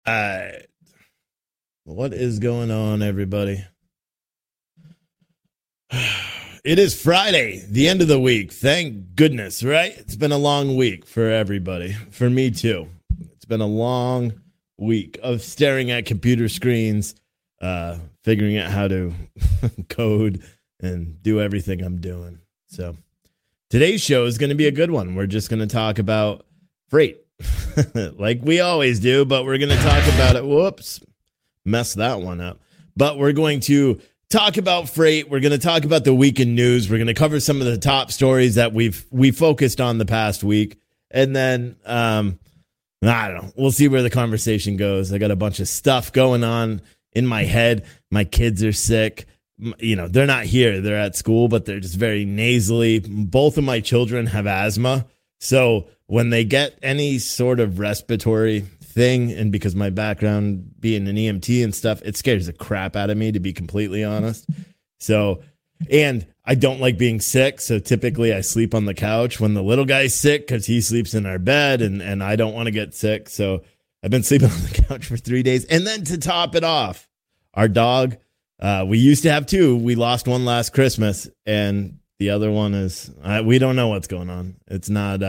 Uh, what is going on, everybody? It is Friday, the end of the week. Thank goodness, right? It's been a long week for everybody. For me, too. It's been a long week of staring at computer screens, figuring out how to code and do everything I'm doing. So today's show is going to be a good one. We're just going to talk about freight like we always do, but we're going to talk about it. Whoops, messed that one up. But we're going to talk about freight. We're going to talk about the week in news. We're going to cover some of the top stories that we focused on the past week. And then, I don't know. We'll see where the conversation goes. I got a bunch of stuff going on in my head. My kids are sick. You know, they're not here. They're at school, but they're just very nasally. Both of my children have asthma. So when they get any sort of respiratory thing, and because my background being an EMT and stuff, it scares the crap out of me, to be completely honest. So, and I don't like being sick. So typically I sleep on the couch when the little guy's sick because he sleeps in our bed and I don't want to get sick. So I've been sleeping on the couch for 3 days. And then to top it off, our dog, we used to have two. We lost one last Christmas, and the other one is, we don't know what's going on. It's not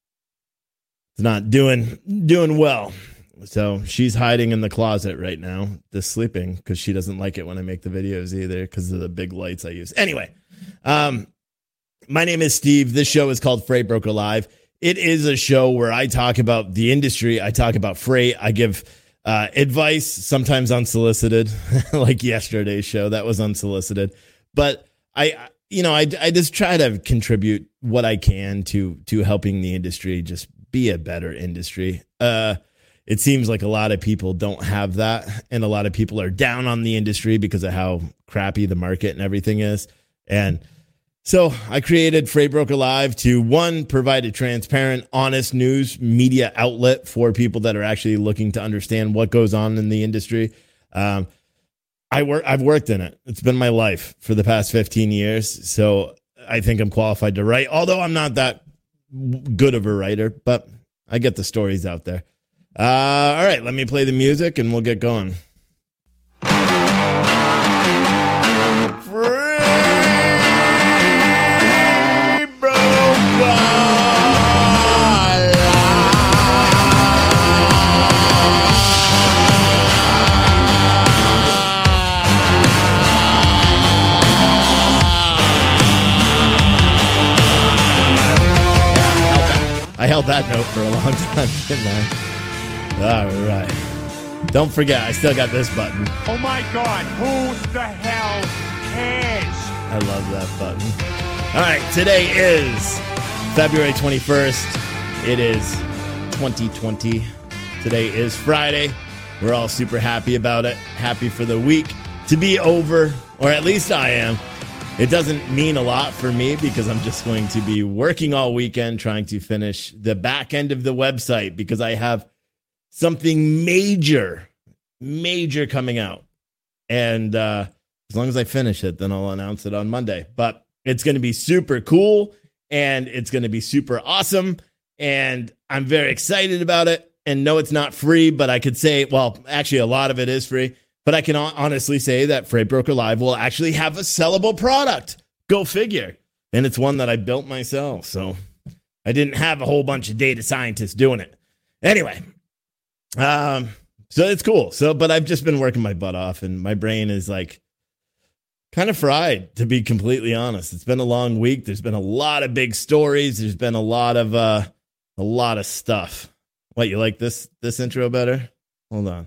doing well. So she's hiding in the closet right now, just sleeping, because she doesn't like it when I make the videos either because of the big lights I use. Anyway, my name is Steve. This show is called Freight Broker Live. It is a show where I talk about the industry. I talk about freight. I give advice, sometimes unsolicited, like yesterday's show. That was unsolicited. But I just try to contribute what I can to helping the industry just be a better industry. It seems like a lot of people don't have that, and a lot of people are down on the industry because of how crappy the market and everything is. And so I created Freight Broker Live to, one, provide a transparent, honest news media outlet for people that are actually looking to understand what goes on in the industry. I've worked in it. It's been my life for the past 15 years. So I think I'm qualified to write, although I'm not that good of a writer, but I get the stories out there. All right, let me play the music and we'll get going. I held that note for a long time, didn't I? All right. Don't forget, I still got this button. Oh my God, who the hell cares? I love that button. All right, today is February 21st. It is 2020. Today is Friday. We're all super happy about it. Happy for the week to be over, or at least I am. It doesn't mean a lot for me because I'm just going to be working all weekend trying to finish the back end of the website because I have something major coming out. And as long as I finish it, then I'll announce it on Monday. But it's going to be super cool and it's going to be super awesome. And I'm very excited about it. And no, it's not free, but I could say, well, actually a lot of it is free. But I can honestly say that Freight Broker Live will actually have a sellable product. Go figure. And it's one that I built myself. So I didn't have a whole bunch of data scientists doing it. Anyway, so it's cool. But I've just been working my butt off and my brain is like kind of fried, to be completely honest. It's been a long week. There's been a lot of big stories. There's been a lot of stuff. What, you like this intro better? Hold on.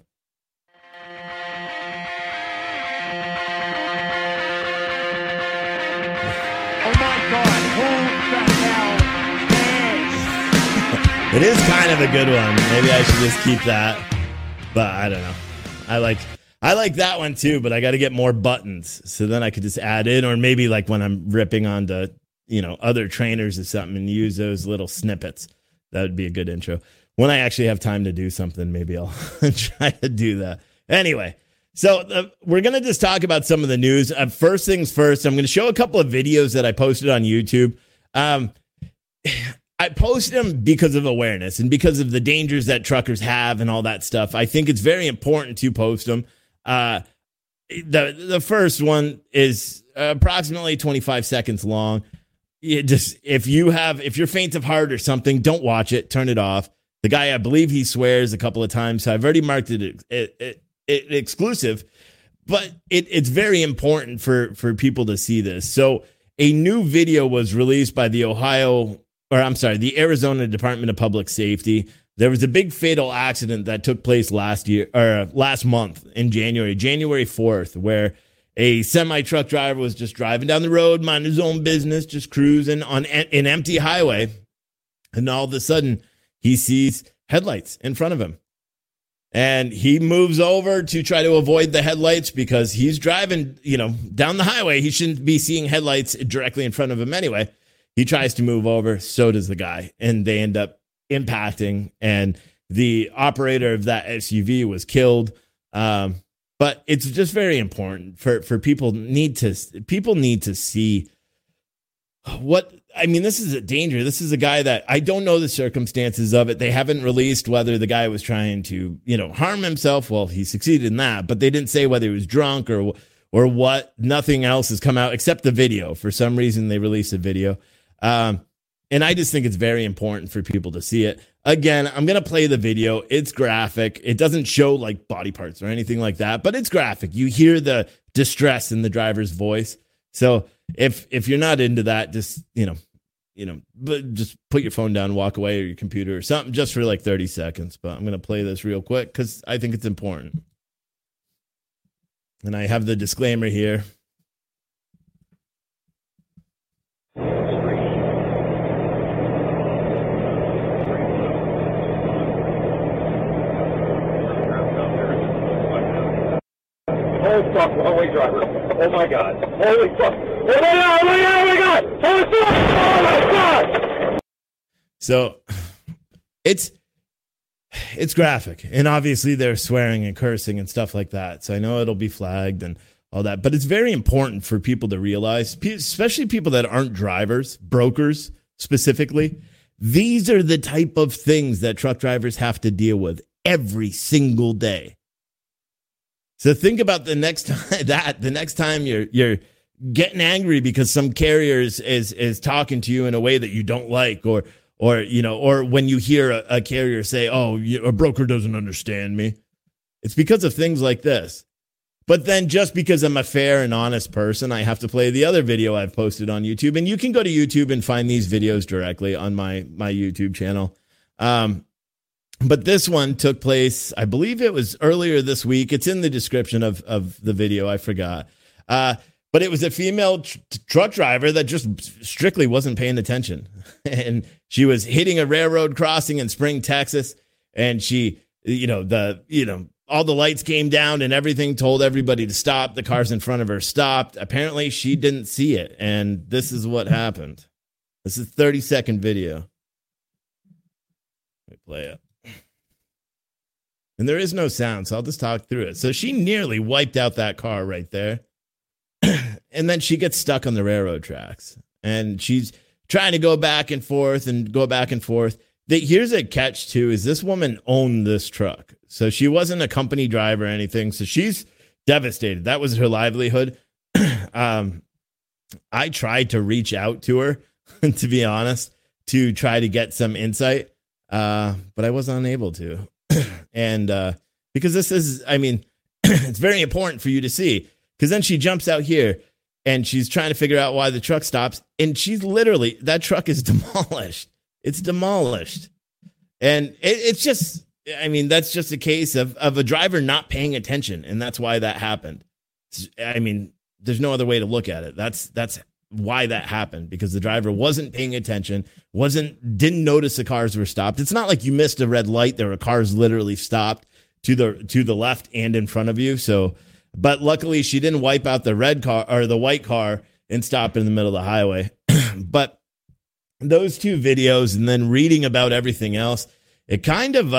It is kind of a good one. Maybe I should just keep that. But I don't know. I like that one too, but I got to get more buttons. So then I could just add in, or maybe like when I'm ripping onto, other trainers or something and use those little snippets. That would be a good intro. When I actually have time to do something, maybe I'll try to do that. Anyway, so we're going to just talk about some of the news. First things first, I'm going to show a couple of videos that I posted on YouTube. I post them because of awareness and because of the dangers that truckers have and all that stuff. I think it's very important to post them. The first one is approximately 25 seconds long. If you're faint of heart or something, don't watch it. Turn it off. The guy, I believe he swears a couple of times. So I've already marked it exclusive, but it's very important for people to see this. So a new video was released by the Arizona Department of Public Safety. There was a big fatal accident that took place last month in January 4th, where a semi-truck driver was just driving down the road, minding his own business, just cruising on an empty highway. And all of a sudden, he sees headlights in front of him. And he moves over to try to avoid the headlights because he's driving, down the highway. He shouldn't be seeing headlights directly in front of him anyway. He tries to move over. So does the guy. And they end up impacting. And the operator of that SUV was killed. But it's just very important for people need to see this is a danger. This is a guy that I don't know the circumstances of it. They haven't released whether the guy was trying to, harm himself. Well, he succeeded in that, but they didn't say whether he was drunk or what. Nothing else has come out except the video. For some reason, they released a video. And I just think it's very important for people to see it. Again, I'm going to play the video. It's graphic. It doesn't show like body parts or anything like that, but it's graphic. You hear the distress in the driver's voice. So if you're not into that, just, but just put your phone down, walk away, or your computer or something just for like 30 seconds. But I'm going to play this real quick because I think it's important. And I have the disclaimer here. Oh, fuck, one-way driver. Oh, my God. Holy fuck. Oh, my God. Holy fuck. Oh, my God. So it's graphic. And obviously they're swearing and cursing and stuff like that. So I know it'll be flagged and all that. But it's very important for people to realize, especially people that aren't drivers, brokers specifically. These are the type of things that truck drivers have to deal with every single day. So think about the next time you're getting angry because some carrier is talking to you in a way that you don't like, or when you hear a carrier say, "Oh, a broker doesn't understand me." It's because of things like this. But then just because I'm a fair and honest person, I have to play the other video I've posted on YouTube, and you can go to YouTube and find these videos directly on my YouTube channel. But this one took place, I believe it was earlier this week. It's in the description of the video. I forgot. But it was a female truck driver that just strictly wasn't paying attention. And she was hitting a railroad crossing in Spring, Texas. And she, all the lights came down and everything, told everybody to stop. The cars in front of her stopped. Apparently she didn't see it. And this is what happened. This is a 30-second video. Let me play it. And there is no sound, so I'll just talk through it. So she nearly wiped out that car right there. And then she gets stuck on the railroad tracks. And she's trying to go back and forth. Here's a catch, too, is this woman owned this truck. So she wasn't a company driver or anything. So she's devastated. That was her livelihood. I tried to reach out to her, to be honest, to try to get some insight. But I was unable to. And because this is, it's very important for you to see, because then she jumps out here and she's trying to figure out why the truck stops. And she's literally, that truck is demolished. It's demolished. And it's just, that's just a case of a driver not paying attention. And that's why that happened. There's no other way to look at it. That's why that happened, because the driver wasn't paying attention, didn't notice the cars were stopped. It's not like you missed a red light. There were cars literally stopped to the left and in front of you. So, but luckily she didn't wipe out the red car or the white car and stop in the middle of the highway. But those two videos and then reading about everything else, it kind of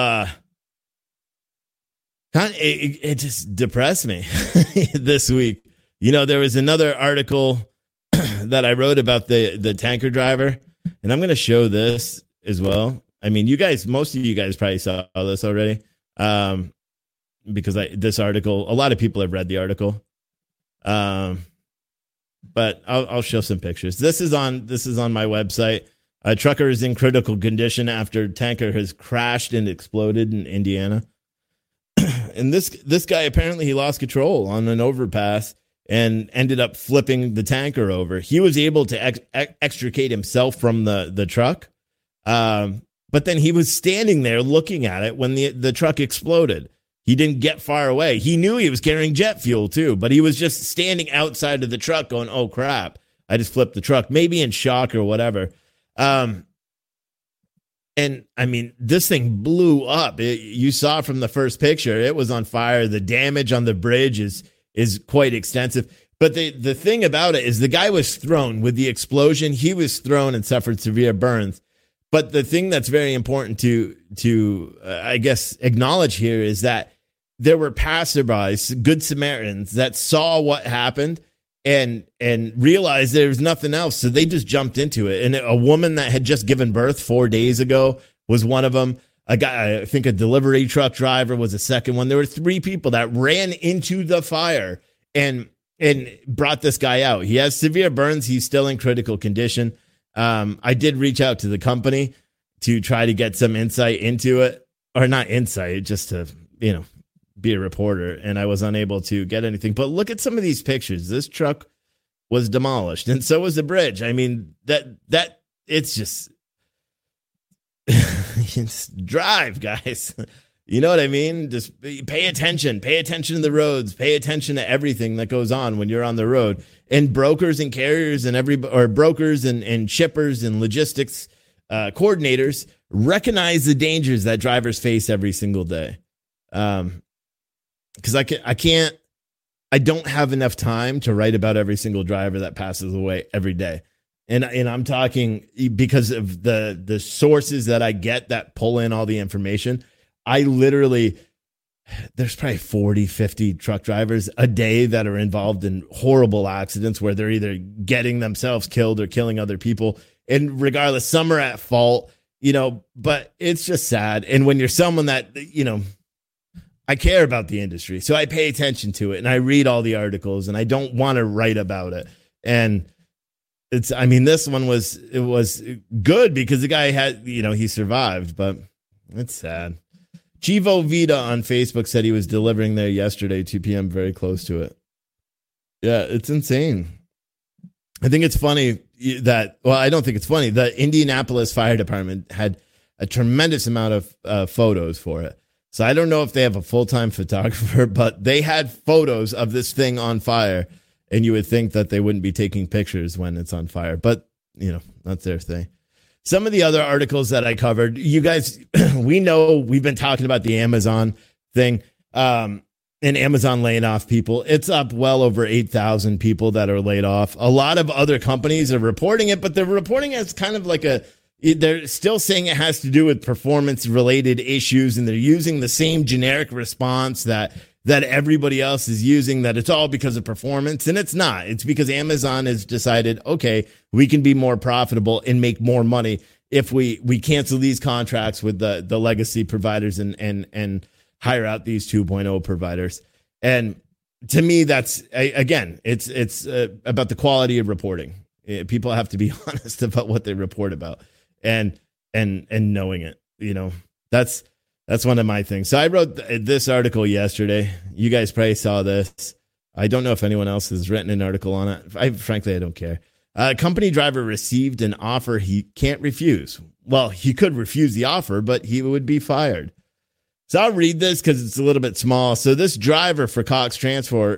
it just depressed me this week. There was another article that I wrote about the tanker driver, and I'm going to show this. as well. I mean, most of you guys probably saw this already. Because this article, a lot of people have read the article. But I'll show some pictures. This is on my website. A trucker is in critical condition after tanker has crashed and exploded in Indiana. And this guy, apparently he lost control on an overpass and ended up flipping the tanker over. He was able to extricate himself from the truck. But then he was standing there looking at it when the truck exploded. He didn't get far away. He knew he was carrying jet fuel too, but he was just standing outside of the truck going, oh crap, I just flipped the truck, maybe in shock or whatever. And I mean, this thing blew up. You saw from the first picture, it was on fire. The damage on the bridge is quite extensive. But the thing about it is the guy was thrown with the explosion. He was thrown and suffered severe burns. But the thing that's very important to I guess, acknowledge here is that there were passerbys, good Samaritans, that saw what happened and realized there was nothing else. So they just jumped into it. And a woman that had just given birth 4 days ago was one of them. A guy, I think a delivery truck driver was a second one. There were 3 people that ran into the fire and brought this guy out. He has severe burns. He's still in critical condition. I did reach out to the company to try to get some insight into it, or not insight, just to, be a reporter. And I was unable to get anything, but look at some of these pictures. This truck was demolished and so was the bridge. I mean, that it's just, just drive, guys. You know what I mean? Just pay attention to the roads, pay attention to everything that goes on when you're on the road. And brokers and carriers and brokers and shippers and logistics coordinators recognize the dangers that drivers face every single day. Because I don't have enough time to write about every single driver that passes away every day. And I'm talking because of the sources that I get that pull in all the information. There's probably 40, 50 truck drivers a day that are involved in horrible accidents where they're either getting themselves killed or killing other people. And regardless, some are at fault, but it's just sad. And when you're someone that, I care about the industry, so I pay attention to it and I read all the articles and I don't want to write about it. And this one was good because the guy had, he survived, but it's sad. Chivo Vita on Facebook said he was delivering there yesterday, 2 p.m., very close to it. Yeah, it's insane. I think it's funny I don't think it's funny. The Indianapolis Fire Department had a tremendous amount of photos for it. So I don't know if they have a full-time photographer, but they had photos of this thing on fire, and you would think that they wouldn't be taking pictures when it's on fire. But, that's their thing. Some of the other articles that I covered, you guys, we know we've been talking about the Amazon thing and Amazon laying off people. It's up well over 8,000 people that are laid off. A lot of other companies are reporting it, but they're reporting it as kind of like they're still saying it has to do with performance related issues. And they're using the same generic response that everybody else is using, that it's all because of performance. And it's not. It's because Amazon has decided, okay, we can be more profitable and make more money if we cancel these contracts with the legacy providers and hire out these 2.0 providers. And to me, that's, again, it's about the quality of reporting. People have to be honest about what they report about and knowing it, That's one of my things. So I wrote this article yesterday. You guys probably saw this. I don't know if anyone else has written an article on it. Frankly, I don't care. A company driver received an offer he can't refuse. Well, he could refuse the offer, but he would be fired. So I'll read this because it's a little bit small. So this driver for Cox Transfer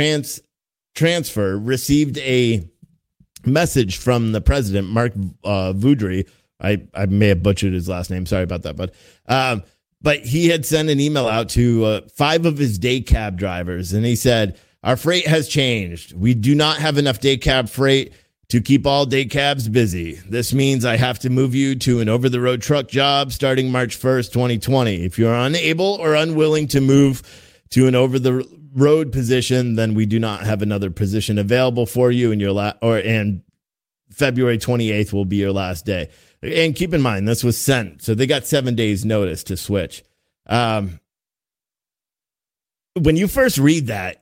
received a message from the president, Mark Voudry. I may have butchered his last name. Sorry about that, but he had sent an email out to 5 of his day cab drivers, and he said, our freight has changed. We do not have enough day cab freight to keep all day cabs busy. This means I have to move you to an over-the-road truck job starting March 1st, 2020. If you're unable or unwilling to move to an over-the-road position, then we do not have another position available for you, and February 28th will be your last day. And keep in mind, this was sent, so they got 7 days notice to switch. When you first read that,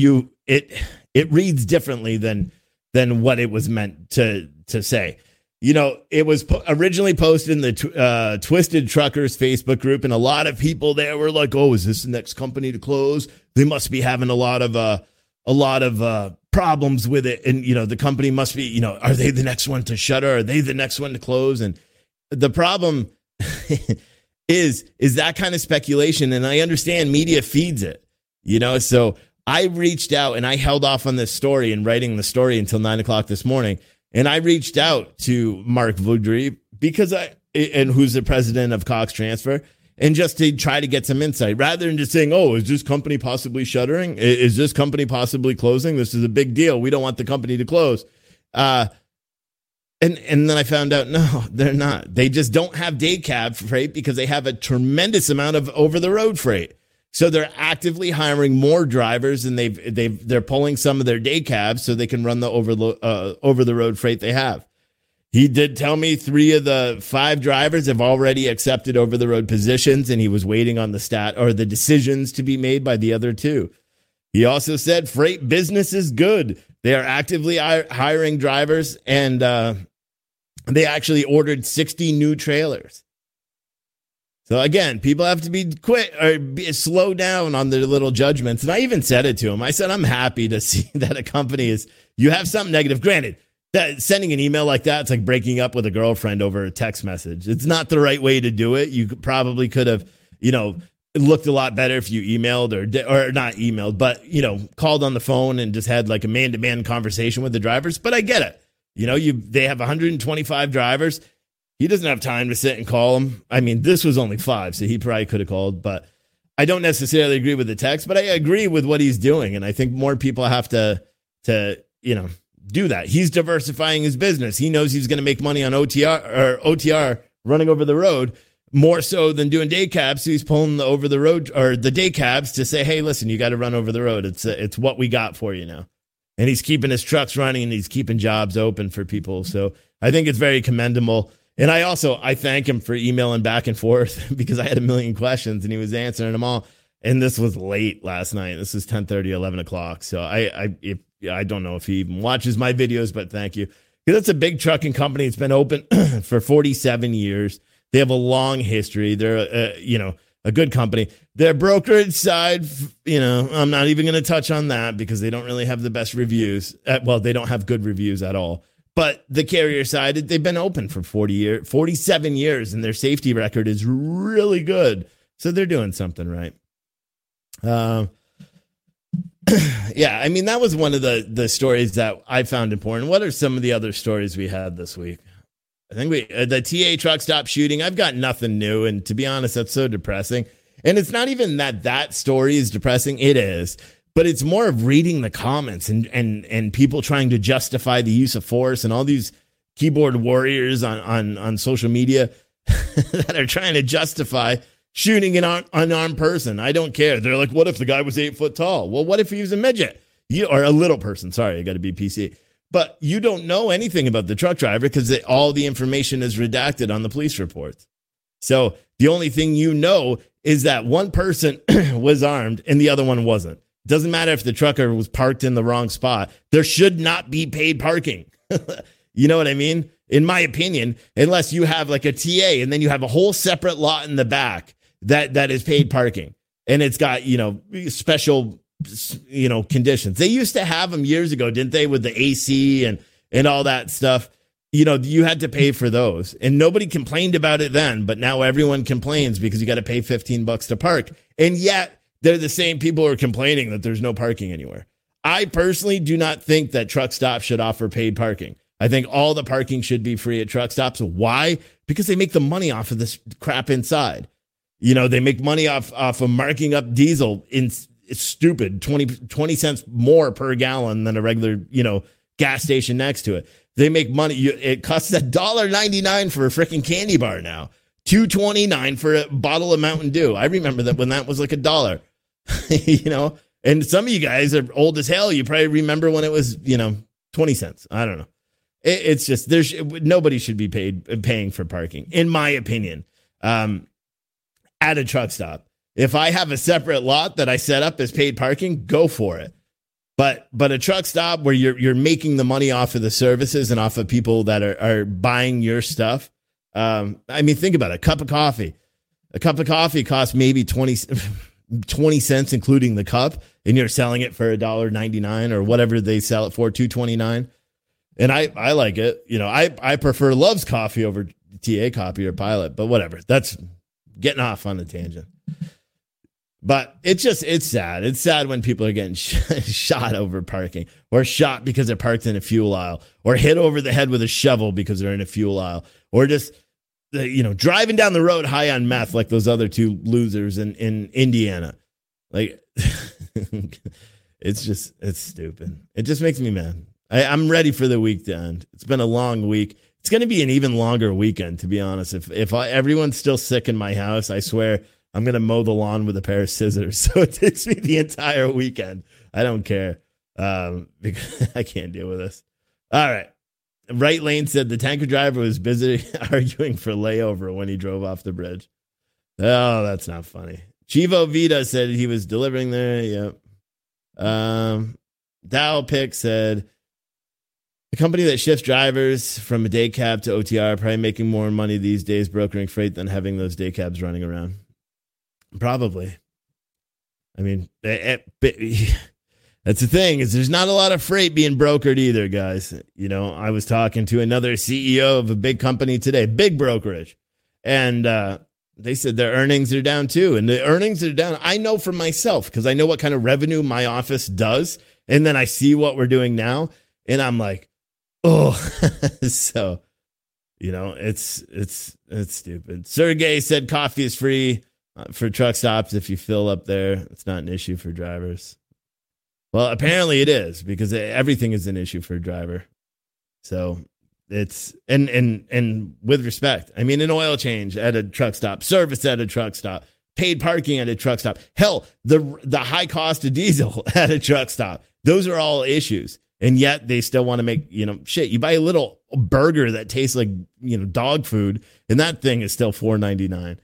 it reads differently than what it was meant to say. You know, it was originally posted in the Twisted Truckers Facebook group, and a lot of people there were like, "Oh, is this the next company to close? They must be having a lot of problems with it, and you know, the company must be, you know, are they the next one to shutter? Are they the next one to close?" And the problem is that kind of speculation, and I understand media feeds it, you know. So I reached out and I held off on this story and writing the story until 9:00 this morning. And I reached out to Mark Voudry because who's the president of Cox Transfer, and just to try to get some insight rather than just saying, "Oh, is this company possibly shuttering? Is this company possibly closing? This is a big deal. We don't want the company to close." And then I found out, no, they're not. They just don't have day cab freight because they have a tremendous amount of over the road freight. So they're actively hiring more drivers, and they're pulling some of their day cabs so they can run the over the road freight they have. He did tell me 3 of the 5 drivers have already accepted over the road positions, and he was waiting on the decisions to be made by the other 2. He also said freight business is good. They are actively hiring drivers, and they actually ordered 60 new trailers. So again, people have to be slow down on their little judgments. And I even said it to him. I said, I'm happy to see that a company you have something negative. Granted, that sending an email like that, it's like breaking up with a girlfriend over a text message. It's not the right way to do it. You probably could have, you know, it looked a lot better if you emailed or not emailed, but, you know, called on the phone and just had like a man-to-man conversation with the drivers. But I get it. You know, they have 125 drivers. He doesn't have time to sit and call them. I mean, this was only 5, so he probably could have called. But I don't necessarily agree with the text, but I agree with what he's doing. And I think more people have to you know, do that. He's diversifying his business. He knows he's going to make money on OTR running over the road more so than doing day cabs. So he's pulling the over the road or the day cabs to say, hey, listen, you got to run over the road. It's what we got for you now. And he's keeping his trucks running, and he's keeping jobs open for people. So I think it's very commendable. And I thank him for emailing back and forth because I had a million questions and he was answering them all. And this was late last night. This was 10:30, 11 o'clock. So I don't know if he even watches my videos, but thank you. Because it's a big trucking company. It's been open for 47 years. They have a long history. They're, a good company. Their brokerage side, I'm not even going to touch on that because they don't really have the best reviews. They don't have good reviews at all. But the carrier side, they've been open for 47 years, and their safety record is really good. So they're doing something right. Yeah, I mean, that was one of the stories that I found important. What are some of the other stories we had this week? I think the TA truck stop shooting, I've got nothing new. And to be honest, that's so depressing. And it's not even that story is depressing. It is. But it's more of reading the comments and people trying to justify the use of force and all these keyboard warriors on social media that are trying to justify shooting an unarmed person. I don't care. They're like, what if the guy was 8 foot tall? Well, what if he was a midget? Or a little person. Sorry, I got to be PC. But you don't know anything about the truck driver because all the information is redacted on the police reports. So the only thing you know is that one person was armed and the other one wasn't. Doesn't matter if the trucker was parked in the wrong spot. There should not be paid parking. You know what I mean? In my opinion, unless you have like a TA and then you have a whole separate lot in the back that is paid parking. And it's got, special, conditions. They used to have them years ago, didn't they? With the AC and all that stuff. You had to pay for those and nobody complained about it then. But now everyone complains because you got to pay $15 to park. And yet, they're the same people who are complaining that there's no parking anywhere. I personally do not think that truck stops should offer paid parking. I think all the parking should be free at truck stops. Why? Because they make the money off of this crap inside. They make money off of marking up diesel. It's stupid. 20 cents more per gallon than a regular, gas station next to it. They make money. It costs $1.99 for a freaking candy bar now. $2.29 for a bottle of Mountain Dew. I remember that when that was like $1. And some of you guys are old as hell. You probably remember when it was, 20 cents. I don't know. It's just nobody should be paying for parking, in my opinion, at a truck stop. If I have a separate lot that I set up as paid parking, go for it. But a truck stop where you're making the money off of the services and off of people that are buying your stuff. I mean, think about it. A cup of coffee costs maybe 20 cents, including the cup, and you're selling it for $1.99 or whatever they sell it for, $2.29. And I like it. You know, I prefer Love's coffee over TA Coffee or Pilot, but whatever. That's getting off on the tangent. But it's sad. It's sad when people are getting shot over parking, or shot because they're parked in a fuel aisle, or hit over the head with a shovel because they're in a fuel aisle, or just, driving down the road high on meth like those other two losers in Indiana. Like, it's stupid. It just makes me mad. I'm ready for the week to end. It's been a long week. It's going to be an even longer weekend, to be honest. If everyone's still sick in my house, I swear I'm going to mow the lawn with a pair of scissors. So it takes me the entire weekend. I don't care, because I can't deal with this. All right. Right Lane said the tanker driver was busy arguing for layover when he drove off the bridge. Oh, that's not funny. Chivo Vita said he was delivering there. Yep. Dow Pick said the company that shifts drivers from a day cab to OTR probably making more money these days brokering freight than having those day cabs running around. Probably. I mean, that's the thing, is there's not a lot of freight being brokered either, guys. I was talking to another CEO of a big company today, big brokerage, and they said their earnings are down too. And the earnings are down. I know for myself, because I know what kind of revenue my office does. And then I see what we're doing now, and I'm like, oh, so, it's stupid. Sergey said coffee is free for truck stops if you fill up there. It's not an issue for drivers. Well, apparently it is, because everything is an issue for a driver. So it's, and with respect, I mean, an oil change at a truck stop, service at a truck stop, paid parking at a truck stop, hell, the high cost of diesel at a truck stop. Those are all issues. And yet they still want to make, shit. You buy a little burger that tastes like, dog food, and that thing is still $4.99.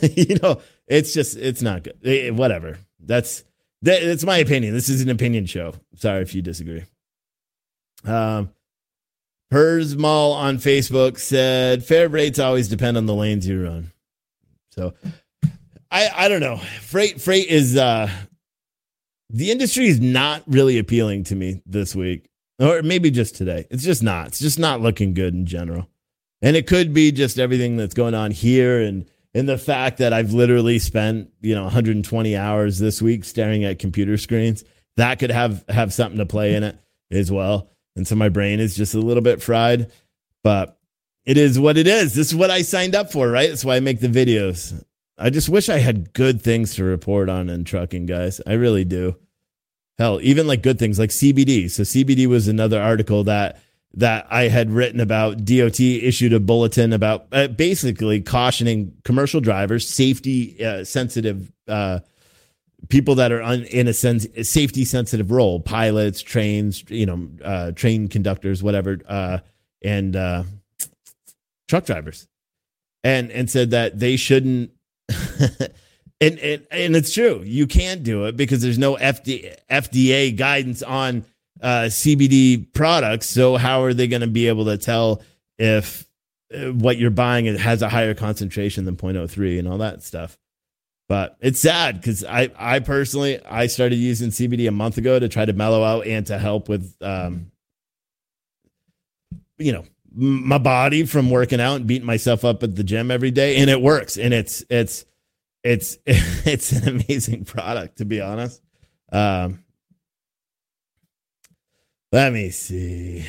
It's not good. Whatever. That's my opinion. This is an opinion show. Sorry if you disagree. Hers Mall on Facebook said fare rates always depend on the lanes you run. So I don't know. Freight is the industry is not really appealing to me this week, or maybe just today. It's just not. It's just not looking good in general. And it could be just everything that's going on here, and the fact that I've literally spent 120 hours this week staring at computer screens. That could have something to play in it as well. And so my brain is just a little bit fried, but it is what it is. This is what I signed up for, right? That's why I make the videos. I just wish I had good things to report on in trucking, guys. I really do. Hell, even like good things like CBD. So CBD was another article that I had written about. DOT issued a bulletin about basically cautioning commercial drivers, safety sensitive people that are in a safety sensitive role, pilots, trains, train conductors, whatever, and truck drivers, and said that they shouldn't. and it's true. You can't do it because there's no FDA guidance on CBD products. So how are they going to be able to tell if what you're buying has a higher concentration than 0.03 and all that stuff? But it's sad because I personally started using CBD a month ago to try to mellow out and to help with my body from working out and beating myself up at the gym every day, and it works. And it's an amazing product, to be honest. Let me see.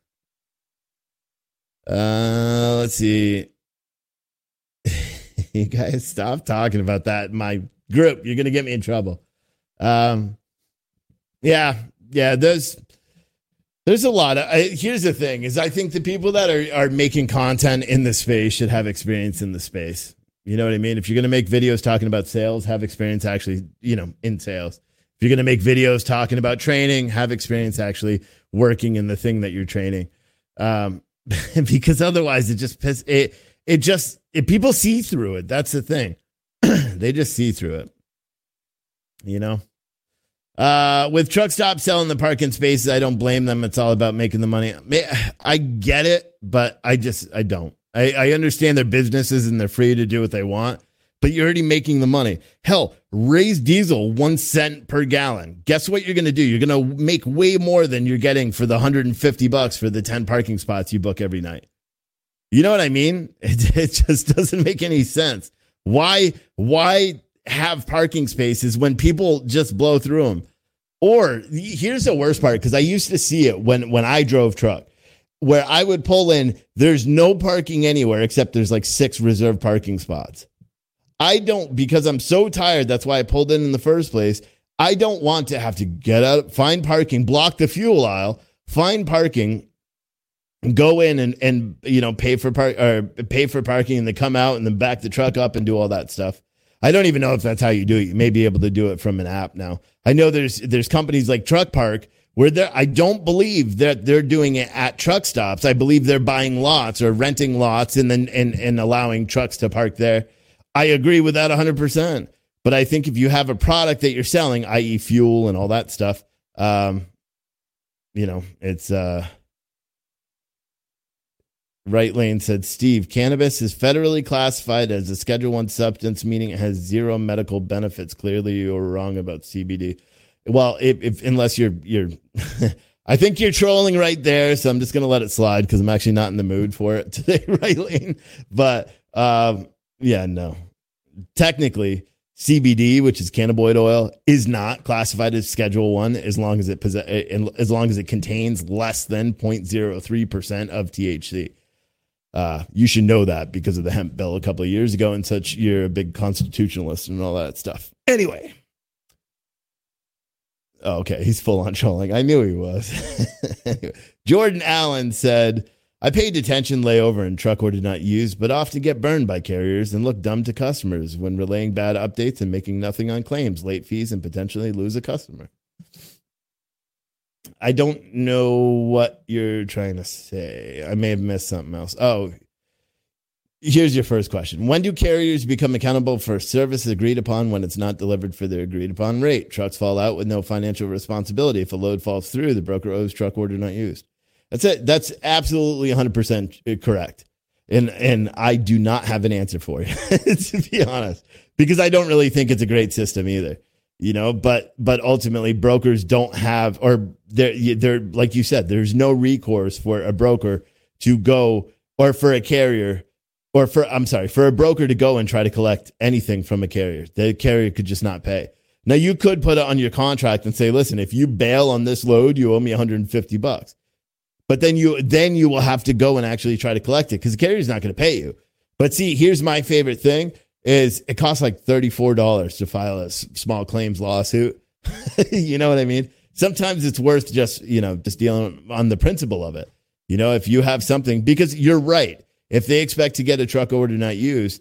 Let's see. You guys stop talking about that in my group. You're going to get me in trouble. Yeah. There's a lot of, here's the thing is I think the people that are making content in the space should have experience in the space. You know what I mean? If you're going to make videos talking about sales, have experience actually, in sales. If you're going to make videos talking about training, have experience actually working in the thing that you're training. Because otherwise people see through it. That's the thing. They just see through it, you know? With truck stops selling the parking spaces, I don't blame them. It's all about making the money. I get it, but I don't. I understand their businesses and they're free to do what they want, but you're already making the money. Hell, raise diesel 1 cent per gallon. Guess what you're going to do? You're going to make way more than you're getting for the $150 for the 10 parking spots you book every night. You know what I mean? It just doesn't make any sense. Why have parking spaces when people just blow through them? Or here's the worst part, because I used to see it when I drove truck, where I would pull in, there's no parking anywhere except there's like 6 reserved parking spots. I don't, because I'm so tired, that's why I pulled in the first place. I don't want to have to get out, find parking, block the fuel aisle, find parking, go in and you know, pay for parking, and then come out and then back the truck up and do all that stuff. I don't even know if that's how you do it. You may be able to do it from an app now. I know there's companies like Truck Park where I don't believe that they're doing it at truck stops. I believe they're buying lots or renting lots and then and allowing trucks to park there. I agree with that 100%. But I think if you have a product that you're selling, i.e. fuel and all that stuff, you know, it's Right Lane said, Steve, cannabis is federally classified as a Schedule 1 substance, meaning it has 0 medical benefits. Clearly, you were wrong about CBD. Well, if unless you're I think you're trolling right there, so I'm just going to let it slide because I'm actually not in the mood for it today, Right Lane. But, yeah, no. Technically, CBD, which is cannabinoid oil, is not classified as Schedule 1 as long as it contains less than 0.03% of THC. You should know that because of the hemp bill a couple of years ago and such. You're a big constitutionalist and all that stuff. Anyway. Okay, he's full on trolling. I knew he was. Anyway, Jordan Allen said, I paid detention, layover, and truck order not used, but often get burned by carriers and look dumb to customers when relaying bad updates and making nothing on claims, late fees, and potentially lose a customer. I don't know what you're trying to say. I may have missed something else. Oh, here's your first question. When do carriers become accountable for services agreed upon when it's not delivered for their agreed upon rate? Trucks fall out with no financial responsibility. If a load falls through, the broker owes truck order not used. That's it. That's absolutely 100% correct. And I do not have an answer for you, to be honest, because I don't really think it's a great system either. You know, but ultimately brokers don't have, or they're like you said, there's no recourse for a broker to go, or for a carrier, or for a broker to go and try to collect anything from a carrier. The carrier could just not pay. Now you could put it on your contract and say, listen, if you bail on this load, you owe me $150. But then you will have to go and actually try to collect it because the carrier's not going to pay you. But see, here's my favorite thing. Is it costs like $34 to file a small claims lawsuit. You know what I mean? Sometimes it's worth just dealing on the principle of it. You know, if you have something, because you're right. If they expect to get a truck order not used,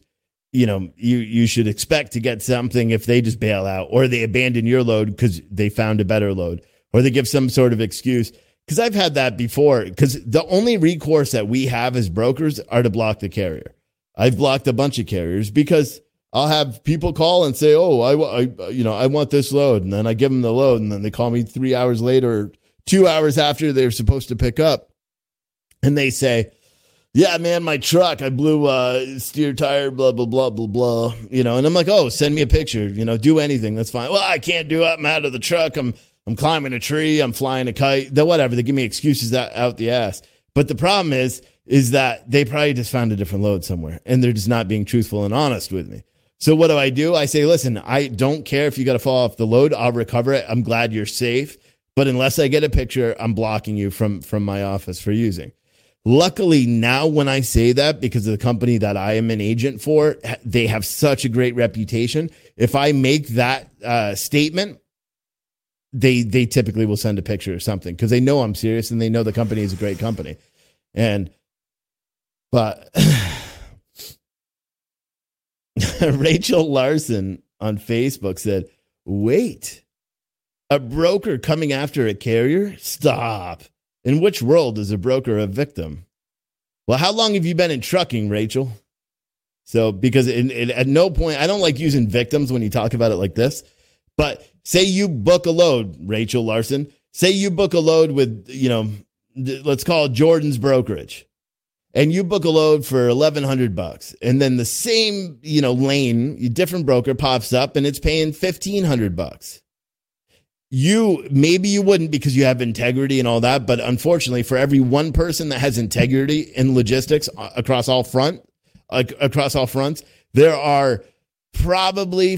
you should expect to get something if they just bail out or they abandon your load because they found a better load or they give some sort of excuse. Because I've had that before, because the only recourse that we have as brokers are to block the carrier. I've blocked a bunch of carriers because I'll have people call and say, oh, I want this load. And then I give them the load. And then they call me 3 hours later, or 2 hours after they're supposed to pick up. And they say, yeah, man, my truck, I blew a steer tire, blah, blah, blah, blah, blah. And I'm like, oh, send me a picture, do anything. That's fine. Well, I can't do it. I'm out of the truck. I'm climbing a tree. I'm flying a kite. Whatever. They give me excuses out the ass. But the problem is that they probably just found a different load somewhere and they're just not being truthful and honest with me. So what do? I say, listen, I don't care if you got to fall off the load. I'll recover it. I'm glad you're safe. But unless I get a picture, I'm blocking you from my office for using. Luckily now when I say that, because of the company that I am an agent for, they have such a great reputation. If I make that statement, they typically will send a picture or something because they know I'm serious and they know the company is a great company. But Rachel Larson on Facebook said, wait, a broker coming after a carrier? Stop. In which world is a broker a victim? Well, how long have you been in trucking, Rachel? So, because at no point, I don't like using victims when you talk about it like this, but say you book a load, Rachel Larson, say you book a load with, let's call it Jordan's brokerage, and you book a load for $1,100, and then the same, lane, different broker pops up and it's paying $1,500. Maybe you wouldn't because you have integrity and all that, but unfortunately for every one person that has integrity in logistics across all fronts, there are probably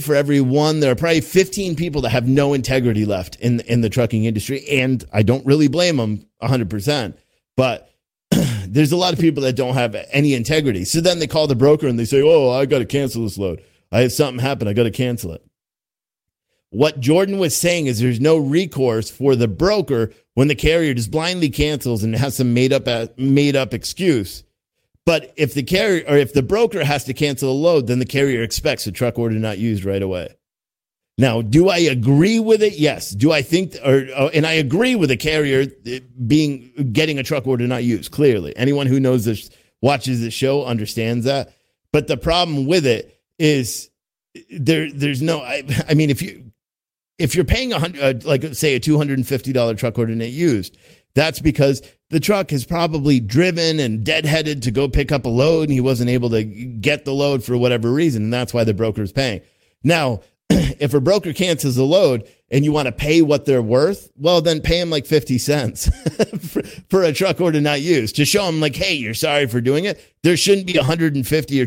15 people that have no integrity left in the trucking industry. And I don't really blame them 100%, but there's a lot of people that don't have any integrity. So then they call the broker and they say, oh, I got to cancel this load. I had something happen. I got to cancel it. What Jordan was saying is there's no recourse for the broker when the carrier just blindly cancels and has some made up excuse. But if the broker has to cancel a load, then the carrier expects a truck order not used right away. Now, do I agree with it? Yes. Do I think, and I agree with the carrier getting a truck order not used? Clearly, anyone who knows this, watches the show, understands that. But the problem with it is there's no. I mean, if you're paying like say a $250 truck order not used, that's because the truck has probably driven and deadheaded to go pick up a load, and he wasn't able to get the load for whatever reason, and that's why the broker is paying. Now, if a broker cancels a load and you want to pay what they're worth, well, then pay them like 50 cents for a truck order not used to show them like, hey, you're sorry for doing it. There shouldn't be $150 or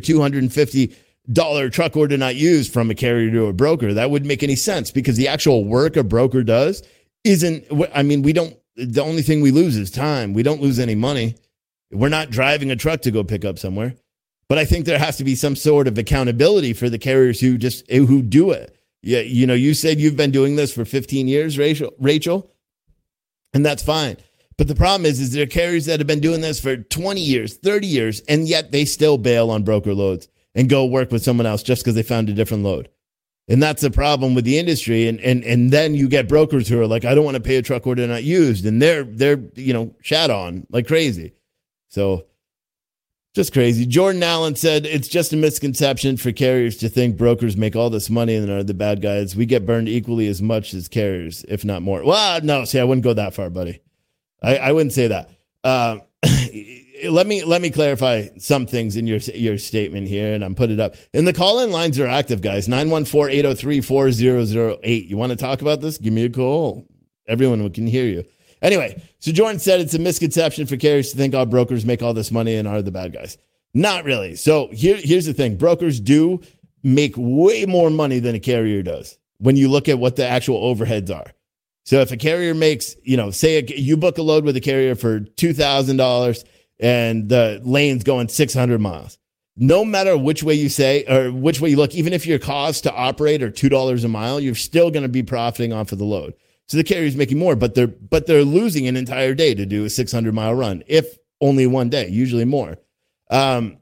$250 truck order not used from a carrier to a broker. That wouldn't make any sense because the actual work a broker does isn't, the only thing we lose is time. We don't lose any money. We're not driving a truck to go pick up somewhere. But I think there has to be some sort of accountability for the carriers who do it. Yeah, you said you've been doing this for 15 years, Rachel, and that's fine. But the problem is there are carriers that have been doing this for 20 years, 30 years, and yet they still bail on broker loads and go work with someone else just because they found a different load. And that's the problem with the industry. And then you get brokers who are like, I don't want to pay a truck order not used. And they're shat on like crazy. So just crazy. Jordan Allen said, it's just a misconception for carriers to think brokers make all this money and are the bad guys. We get burned equally as much as carriers, if not more. Well, no, see, I wouldn't go that far, buddy. I wouldn't say that. Let me clarify some things in your statement here, and I'm put it up. And the call-in lines are active, guys. 914-803-4008. You want to talk about this? Give me a call. Everyone can hear you. Anyway, so Jordan said it's a misconception for carriers to think all brokers make all this money and are the bad guys. Not really. So here's the thing. Brokers do make way more money than a carrier does when you look at what the actual overheads are. So if a carrier makes, say you book a load with a carrier for $2,000 and the lane's going 600 miles, no matter which way you say or which way you look, even if your cost to operate are $2 a mile, you're still going to be profiting off of the load. So the carrier's making more, but they're losing an entire day to do a 600-mile run, if only one day, usually more. I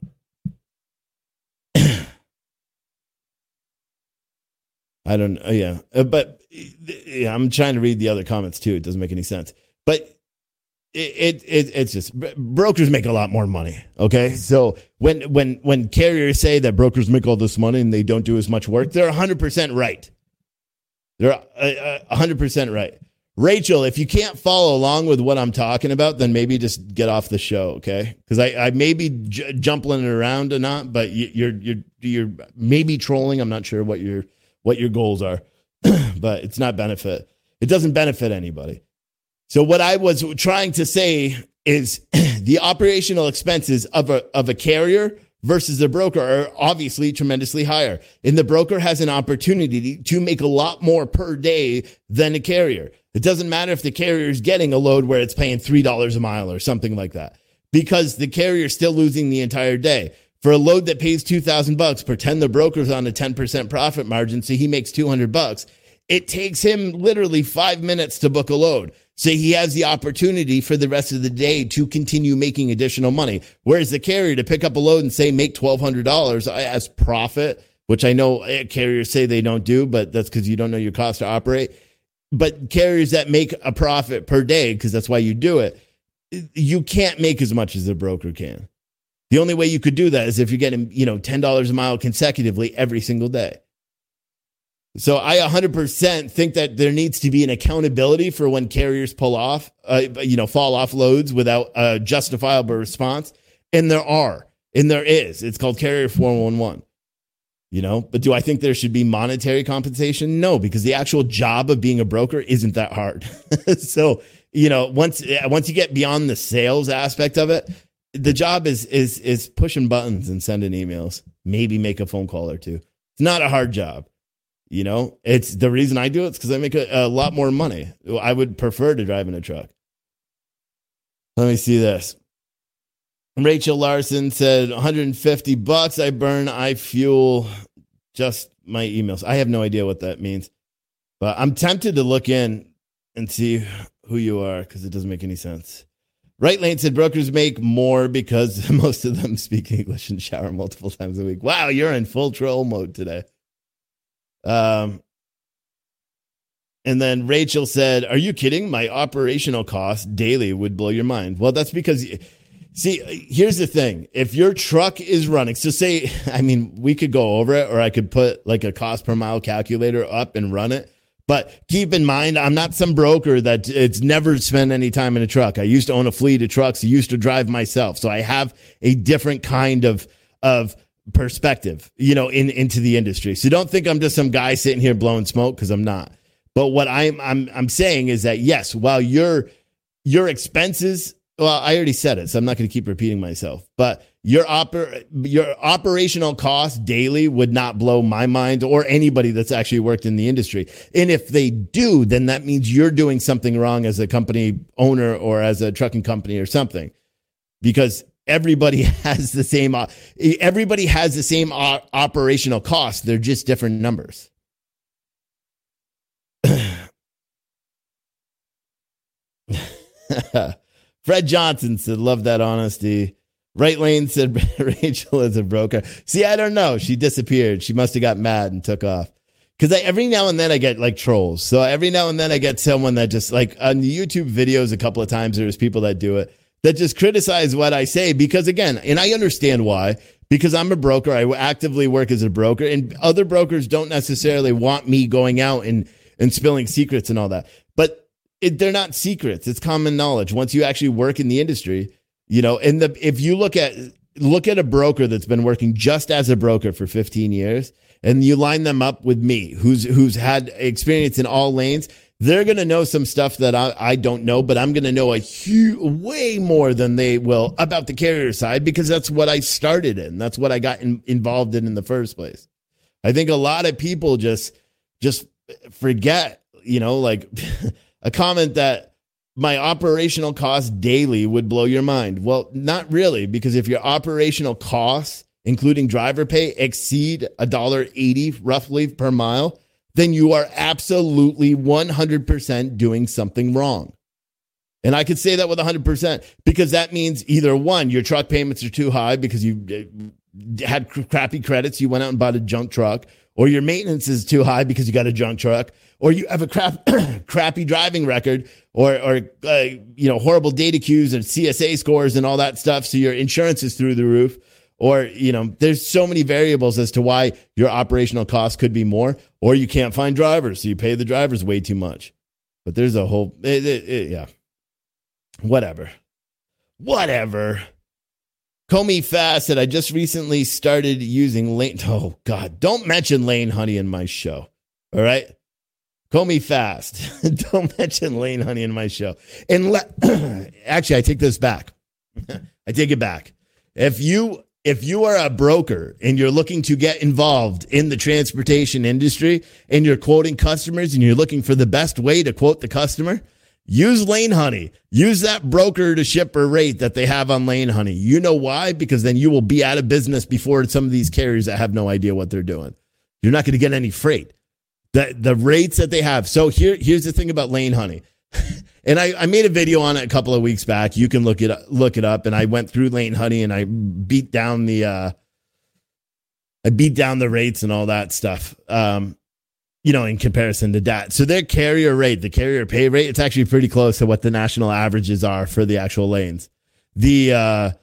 don't know. Yeah. But I'm trying to read the other comments too. It doesn't make any sense, but it's just brokers make a lot more money. Okay. So when carriers say that brokers make all this money and they don't do as much work, they're 100% right. They're 100% right. Rachel, if you can't follow along with what I'm talking about, then maybe just get off the show, okay? Because I may be jumping it around or not, but you're maybe trolling. I'm not sure what your goals are, but it's not benefit. It doesn't benefit anybody. So what I was trying to say is the operational expenses of a carrier versus the broker are obviously tremendously higher. And the broker has an opportunity to make a lot more per day than a carrier. It doesn't matter if the carrier is getting a load where it's paying $3 a mile or something like that, because the carrier is still losing the entire day. For a load that pays $2,000, pretend the broker's on a 10% profit margin, so he makes $200. It takes him literally 5 minutes to book a load. So he has the opportunity for the rest of the day to continue making additional money. Whereas the carrier to pick up a load and say make $1,200 as profit, which I know carriers say they don't do, but that's because you don't know your cost to operate. But carriers that make a profit per day, because that's why you do it, you can't make as much as a broker can. The only way you could do that is if you're getting, $10 a mile consecutively every single day. So I 100% think that there needs to be an accountability for when carriers fall off loads without a justifiable response. And there is. It's called Carrier 411. But do I think there should be monetary compensation? No, because the actual job of being a broker isn't that hard. So, once you get beyond the sales aspect of it, the job is pushing buttons and sending emails, maybe make a phone call or two. It's not a hard job. It's the reason I do it is because I make a lot more money. I would prefer to drive in a truck. Let me see this. Rachel Larson said $150 I burn, I fuel just my emails. I have no idea what that means, but I'm tempted to look in and see who you are because it doesn't make any sense. Right Lane said brokers make more because most of them speak English and shower multiple times a week. Wow, you're in full troll mode today. And then Rachel said, are you kidding? My operational cost daily would blow your mind. Well, that's because, see, here's the thing. If your truck is running, so say, we could go over it or I could put like a cost per mile calculator up and run it. But keep in mind, I'm not some broker that it's never spent any time in a truck. I used to own a fleet of trucks. I used to drive myself. So I have a different kind of perspective, into the industry. So don't think I'm just some guy sitting here blowing smoke, because I'm not. But what I'm saying is that, yes, while your expenses, well, I already said it, so I'm not going to keep repeating myself, but your operational cost daily would not blow my mind or anybody that's actually worked in the industry. And if they do, then that means you're doing something wrong as a company owner or as a trucking company or something, because everybody has the same operational cost. They're just different numbers. Fred Johnson said, love that honesty. Right Lane said, Rachel is a broker. See, I don't know. She disappeared. She must have got mad and took off. Because every now and then I get like trolls. So every now and then I get someone that just, like, on the YouTube videos a couple of times, there's people that do it, that just criticize what I say. Because again, and I understand why, because I'm a broker. I actively work as a broker, and other brokers don't necessarily want me going out and spilling secrets and all that. But they're not secrets. It's common knowledge. Once you actually work in the industry, and if you look at a broker that's been working just as a broker for 15 years, and you line them up with me, who's had experience in all lanes, they're going to know some stuff that I don't know, but I'm going to know way more than they will about the carrier side, because that's what I started in. That's what I got involved in the first place. I think a lot of people just forget, like a comment that my operational cost daily would blow your mind. Well, not really, because if your operational costs, including driver pay, exceed $1.80 roughly per mile, then you are absolutely 100% doing something wrong. And I could say that with 100%, because that means either one, your truck payments are too high because you had crappy credits, you went out and bought a junk truck, or your maintenance is too high because you got a junk truck, or you have a crappy driving record, or horrible data queues and CSA scores and all that stuff, so your insurance is through the roof. Or, there's so many variables as to why your operational cost could be more, or you can't find drivers, so you pay the drivers way too much. But there's a whole, yeah, whatever. Comey Fast said, I just recently started using Lane. Oh, God, don't mention Lane Honey in my show. All right? Comey Fast. Don't mention Lane Honey in my show. And actually, I take this back. I take it back. If you are a broker and you're looking to get involved in the transportation industry and you're quoting customers and you're looking for the best way to quote the customer, use Lane Honey. Use that broker to shipper rate that they have on Lane Honey. You know why? Because then you will be out of business before some of these carriers that have no idea what they're doing. You're not going to get any freight. The rates that they have. So here's the thing about Lane Honey. And I made a video on it a couple of weeks back. You can look it up. And I went through Lane Honey and I beat down the rates and all that stuff. in comparison to that. So their carrier rate, the carrier pay rate, it's actually pretty close to what the national averages are for the actual lanes. The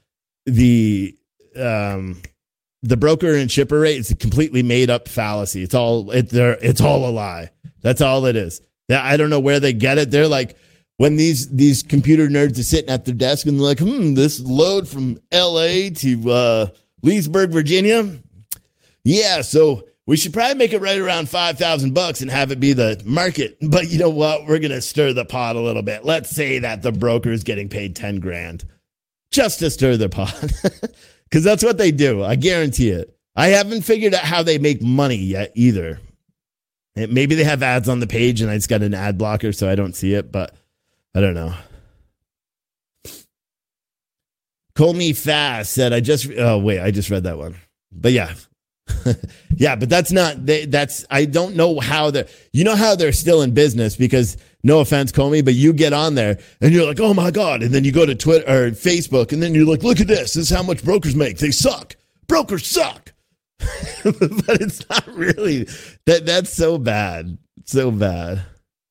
broker and shipper rate is a completely made up fallacy. It's all a lie. That's all it is. I don't know where they get it. They're like, when these computer nerds are sitting at their desk and they're like, this load from LA to Leesburg, Virginia. Yeah, so we should probably make it right around $5,000 and have it be the market. But you know what? We're going to stir the pot a little bit. Let's say that the broker is getting paid $10,000 just to stir the pot. Because that's what they do. I guarantee it. I haven't figured out how they make money yet either. Maybe they have ads on the page and I just got an ad blocker so I don't see it, but I don't know. Call Me Fast said, I just read that one. But yeah. Yeah, but I don't know how how they're still in business because, no offense, Comey, but you get on there and you're like, oh my God. And then you go to Twitter or Facebook and then you're like, look at this. This is how much brokers make. They suck. Brokers suck. But it's not really that's so bad. So bad.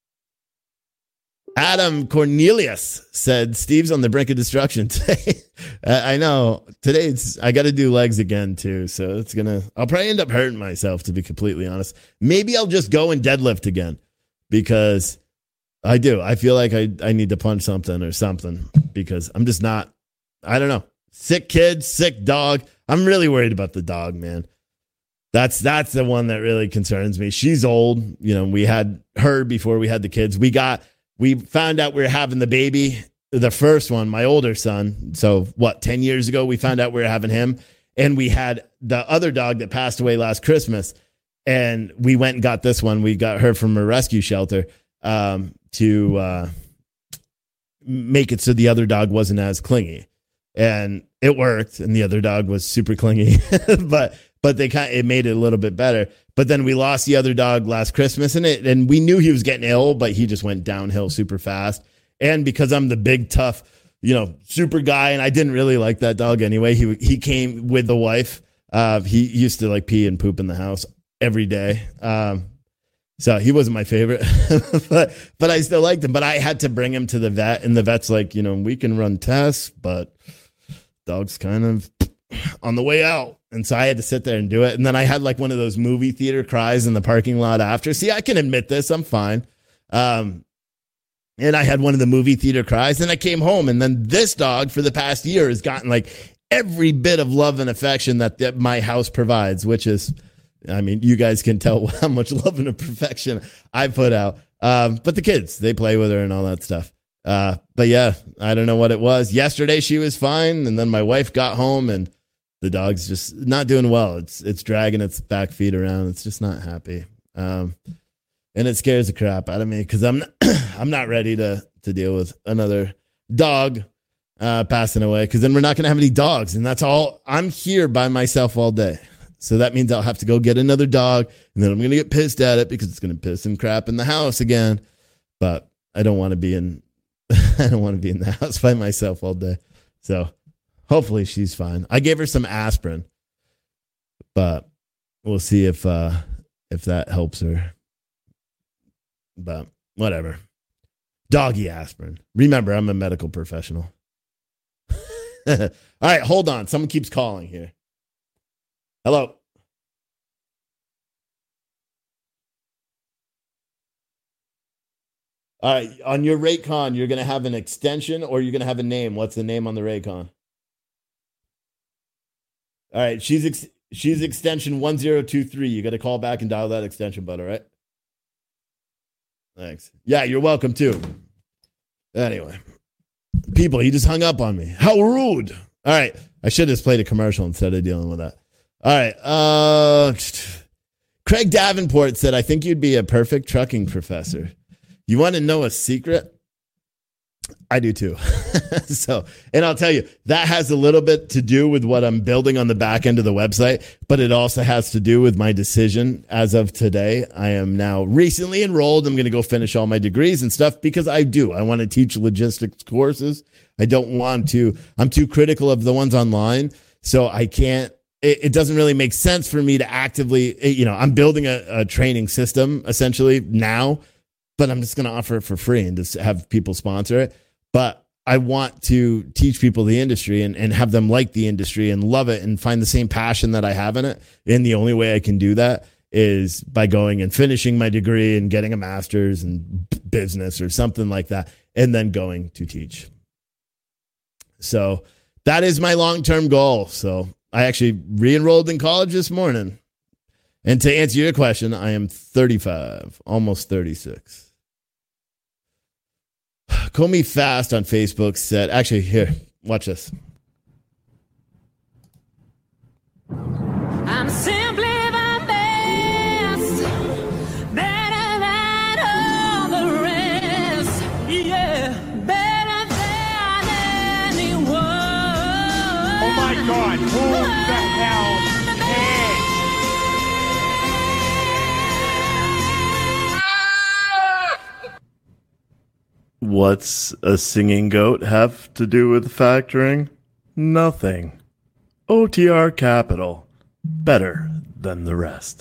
Adam Cornelius said, Steve's on the brink of destruction today. I know. Today I got to do legs again, too. So I'll probably end up hurting myself, to be completely honest. Maybe I'll just go and deadlift again because I do. I feel like I need to punch something or something because I'm just not, I don't know. Sick kid, sick dog. I'm really worried about the dog, man. That's the one that really concerns me. She's old. We had her before we had the kids. We found out we were having the baby, the first one, my older son. So 10 years ago, we found out we were having him. And we had the other dog that passed away last Christmas. And we went and got this one. We got her from a rescue shelter to make it so the other dog wasn't as clingy. And it worked. And the other dog was super clingy. but it made it a little bit better. But then we lost the other dog last Christmas and we knew he was getting ill, but he just went downhill super fast. And because I'm the big, tough, super guy, and I didn't really like that dog anyway. He came with the wife. He used to like pee and poop in the house every day. So he wasn't my favorite, but I still liked him. But I had to bring him to the vet, and the vet's like, we can run tests, but dog's kind of on the way out. And so I had to sit there and do it. And then I had like one of those movie theater cries in the parking lot after. See, I can admit this. I'm fine. And I had one of the movie theater cries. And I came home. And then this dog for the past year has gotten like every bit of love and affection that my house provides, which is, you guys can tell how much love and affection I put out. But the kids, they play with her and all that stuff. But yeah, I don't know what it was. Yesterday she was fine. And then my wife got home and the dog's just not doing well. It's dragging its back feet around. It's just not happy. And it scares the crap out of me because I'm not ready to deal with another dog passing away because then we're not going to have any dogs. And that's all. I'm here by myself all day. So that means I'll have to go get another dog and then I'm going to get pissed at it because it's going to piss and crap in the house again. But I don't want to be in the house by myself all day. So hopefully she's fine. I gave her some aspirin, but we'll see if that helps her. But whatever. Doggy aspirin. Remember, I'm a medical professional. All right, hold on. Someone keeps calling here. Hello. All right, on your Raycon, you're going to have an extension or you're going to have a name. What's the name on the Raycon? All right, she's extension 1023. You got to call back and dial that extension, bud, all right? Thanks. Yeah, you're welcome, too. Anyway, people, he just hung up on me. How rude. All right, I should have just played a commercial instead of dealing with that. All right, Craig Davenport said, I think you'd be a perfect trucking professor. You want to know a secret? I do too. And I'll tell you, that has a little bit to do with what I'm building on the back end of the website, but it also has to do with my decision as of today. I am now recently enrolled. I'm going to go finish all my degrees and stuff because I want to teach logistics courses. I'm too critical of the ones online. So I can't, it doesn't really make sense for me to actively, I'm building a training system essentially now, but I'm just going to offer it for free and just have people sponsor it. But I want to teach people the industry and have them like the industry and love it and find the same passion that I have in it. And the only way I can do that is by going and finishing my degree and getting a master's in business or something like that, and then going to teach. So that is my long-term goal. So I actually re-enrolled in college this morning. And to answer your question, I am 35, almost 36. Call Me Fast on Facebook said, actually, here, watch this. I'm simply the best, better than all the rest, yeah, better than anyone. Oh my God, who the hell cares? What's a singing goat have to do with factoring? Nothing. OTR Capital. Better than the rest.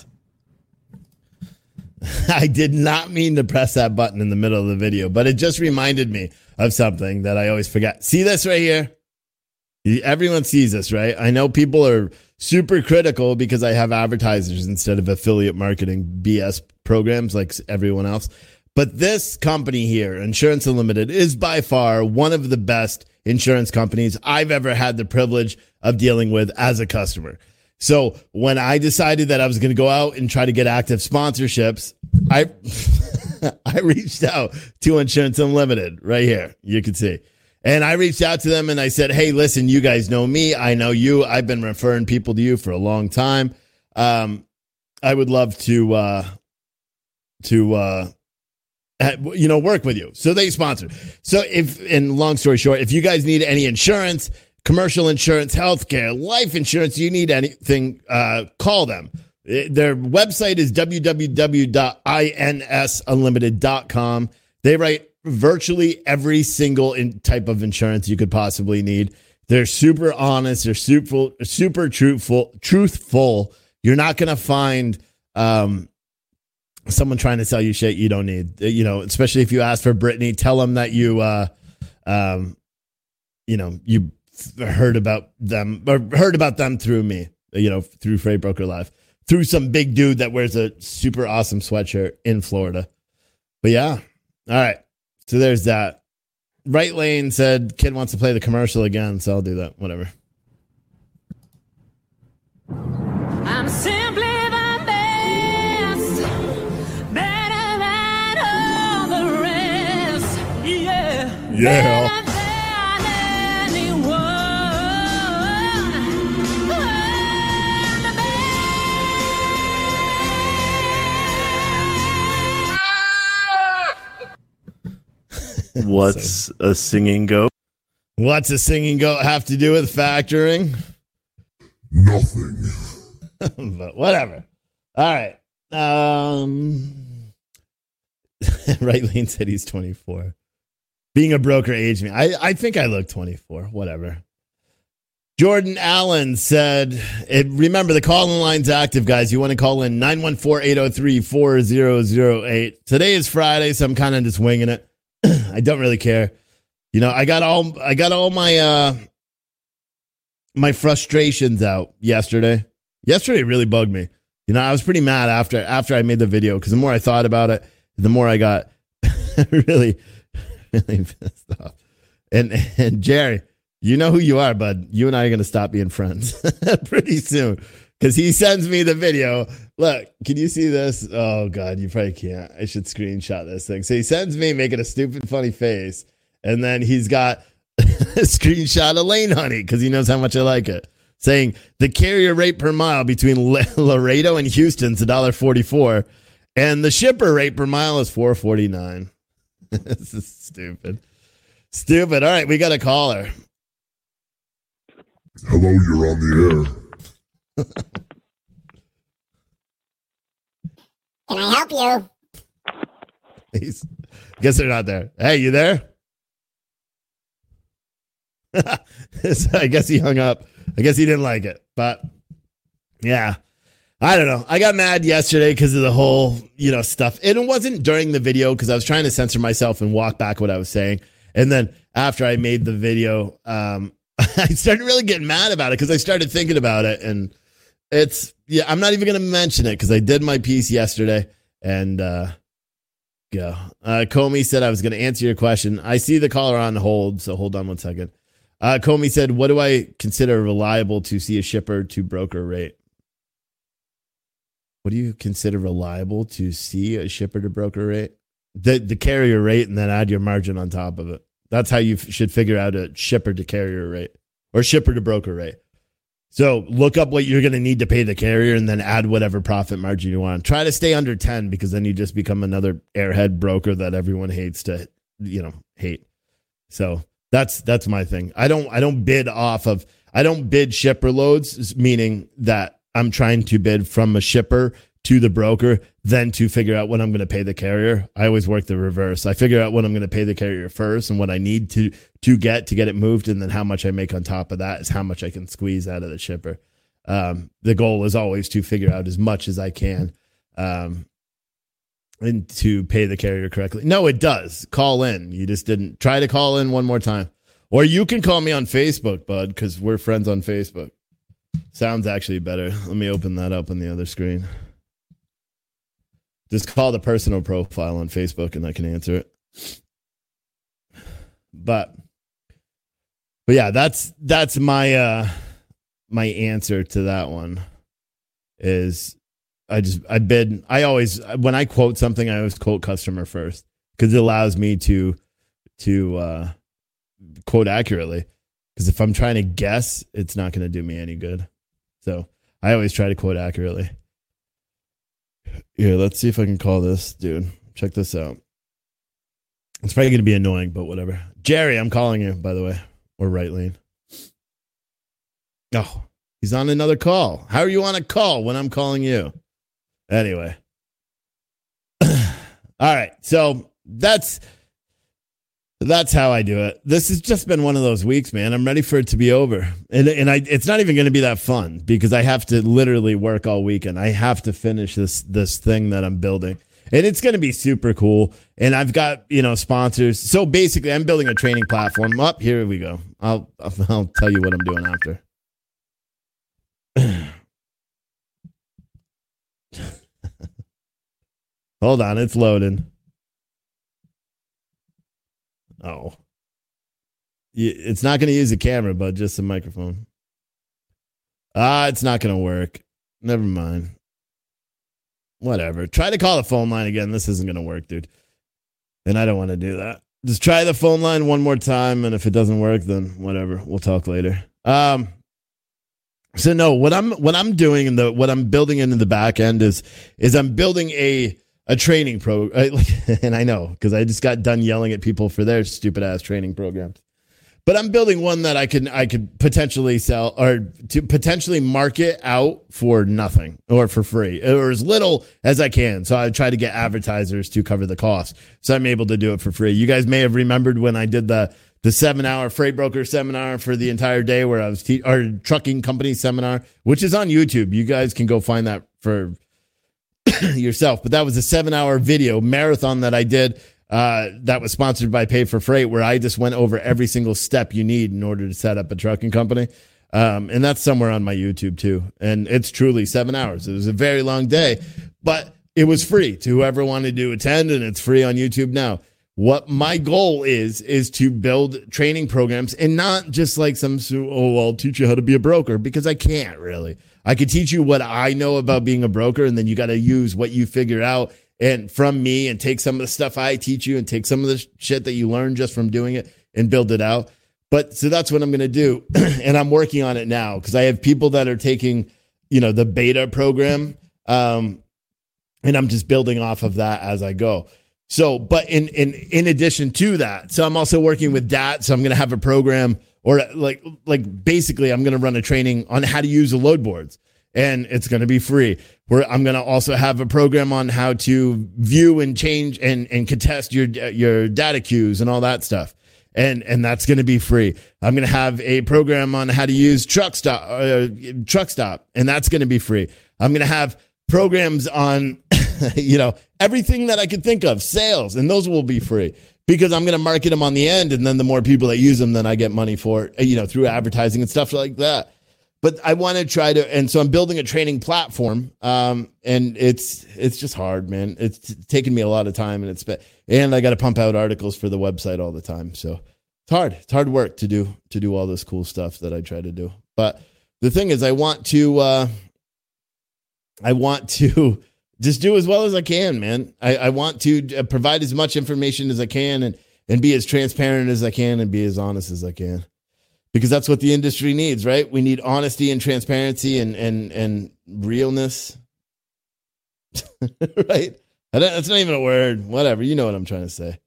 I did not mean to press that button in the middle of the video, but it just reminded me of something that I always forget. See this right here? Everyone sees this, right? I know people are super critical because I have advertisers instead of affiliate marketing BS programs like everyone else. But this company here, Insurance Unlimited, is by far one of the best insurance companies I've ever had the privilege of dealing with as a customer. So when I decided that I was going to go out and try to get active sponsorships, I I reached out to Insurance Unlimited right here. You can see. And I reached out to them and I said, hey, listen, you guys know me. I know you. I've been referring people to you for a long time. I would love to work with you. So they sponsored. So long story short, if you guys need any insurance, commercial insurance, healthcare, life insurance, you need anything, call them. Their website is www.insunlimited.com. They write virtually every single type of insurance you could possibly need. They're super honest. They're super truthful. You're not going to find, someone trying to sell you shit you don't need, especially if you ask for Brittany, tell them that you heard about them through me, through Freight Broker Live, through some big dude that wears a super awesome sweatshirt in Florida. But yeah. All right. So there's that. Right Lane said, kid wants to play the commercial again. So I'll do that. Whatever. I'm simply the best, better than all the rest, yeah. Yeah. Better than anyone. I'm the best. What's a singing goat? What's a singing goat have to do with factoring? Nothing. But whatever. All right. Right Lane said he's 24. Being a broker aged me. I think I look 24. Whatever. Jordan Allen said, remember, the call-in line's active, guys. You want to call in 914-803-4008. Today is Friday, so I'm kind of just winging it. I don't really care. I got all my my frustrations out yesterday. Yesterday really bugged me. I was pretty mad after I made the video, because the more I thought about it, the more I got really, really pissed off. And Jerry, you know who you are, bud. You and I are going to stop being friends pretty soon, because he sends me the video. Look, can you see this? Oh, God, you probably can't. I should screenshot this thing. So he sends me making a stupid, funny face, and then he's got a screenshot of Lane Honey, because he knows how much I like it, saying the carrier rate per mile between Laredo and Houston is $1.44, and the shipper rate per mile is $4.49. This is stupid. Stupid. All right, we got a caller. Hello, you're on the air. Can I help you? Guess they're not there. Hey, you there? So I guess he hung up. I guess he didn't like it, but Yeah. I don't know. I got mad yesterday because of the whole, stuff. And it wasn't during the video because I was trying to censor myself and walk back what I was saying. And then after I made the video, I started really getting mad about it because I started thinking about it. And I'm not even going to mention it because I did my piece yesterday. And Comey said I was going to answer your question. I see the caller on hold, so hold on one second. Comey said, what do I consider reliable to see a shipper to broker rate? What do you consider reliable to see a shipper to broker rate? The carrier rate, and then add your margin on top of it. That's how you should figure out a shipper to carrier rate or shipper to broker rate. So look up what you're going to need to pay the carrier and then add whatever profit margin you want. Try to stay under 10 because then you just become another airhead broker that everyone hates to, hate. So that's my thing. I don't bid shipper loads, meaning that I'm trying to bid from a shipper to the broker, then to figure out what I'm going to pay the carrier. I always work the reverse. I figure out what I'm going to pay the carrier first and what I need to get it moved. And then how much I make on top of that is how much I can squeeze out of the shipper. The goal is always to figure out as much as I can and to pay the carrier correctly. No, it does. Call in. You just didn't. Try to call in one more time. Or you can call me on Facebook, bud, because we're friends on Facebook. Sounds actually better. Let me open that up on the other screen. Just call the personal profile on Facebook and I can answer it. But yeah, that's my my answer to that one is I always, when I quote something, I always quote customer first because it allows me to quote accurately. Because if I'm trying to guess, it's not going to do me any good. So I always try to quote accurately. Here, let's see if I can call this dude. Check this out. It's probably going to be annoying, but whatever. Jerry, I'm calling you, by the way. Or right lane. Oh, he's on another call. How are you on a call when I'm calling you? Anyway. All right. So that's how I do it. This has just been one of those weeks, man. I'm ready for it to be over. And it's not even going to be that fun because I have to literally work all weekend. I have to finish this thing that I'm building. And it's going to be super cool. And I've got, sponsors. So basically, I'm building a training platform. Here we go. I'll tell you what I'm doing after. Hold on, it's loading. Oh. It's not going to use the camera, but just the microphone. It's not going to work. Never mind. Whatever. Try to call the phone line again. This isn't going to work, dude. And I don't want to do that. Just try the phone line one more time, and if it doesn't work, then whatever. We'll talk later. So no, what I'm doing and what I'm building into the back end is I'm building a training and I know because I just got done yelling at people for their stupid ass training programs. But I'm building one that I could potentially sell or to potentially market out for nothing or for free or as little as I can. So I try to get advertisers to cover the cost. So I'm able to do it for free. You guys may have remembered when I did the 7-hour freight broker seminar for the entire day where I was our trucking company seminar, which is on YouTube. You guys can go find that for yourself. But that was a 7-hour video marathon that I did. That was sponsored by Pay for Freight, where I just went over every single step you need in order to set up a trucking company. And that's somewhere on my YouTube too. And it's truly 7 hours. It was a very long day, but it was free to whoever wanted to attend, and it's free on YouTube now. What my goal is to build training programs and not just like I'll teach you how to be a broker, because I can't really. I could teach you what I know about being a broker, and then you got to use what you figure out and from me and take some of the stuff I teach you and take some of the shit that you learn just from doing it and build it out. But so that's what I'm going to do. And I'm working on it now because I have people that are taking, the beta program. And I'm just building off of that as I go. So, but in addition to that, so I'm also working with DAT. So I'm going to have a program or like basically I'm going to run a training on how to use the load boards, and it's going to be free. Where I'm going to also have a program on how to view and change and contest your data queues and all that stuff. And that's going to be free. I'm going to have a program on how to use Truck Stop, and that's going to be free. I'm going to have programs on, everything that I could think of, sales, and those will be free because I'm going to market them on the end. And then the more people that use them, then I get money for it, through advertising and stuff like that. But I want to try to, and so I'm building a training platform. And it's just hard, man. It's taken me a lot of time, and I got to pump out articles for the website all the time. So it's hard. It's hard work to do all this cool stuff that I try to do. But the thing is, I want to just do as well as I can, man. I want to provide as much information as I can and be as transparent as I can and be as honest as I can. Because that's what the industry needs, right? We need honesty and transparency and realness. Right? That's not even a word. Whatever. You know what I'm trying to say.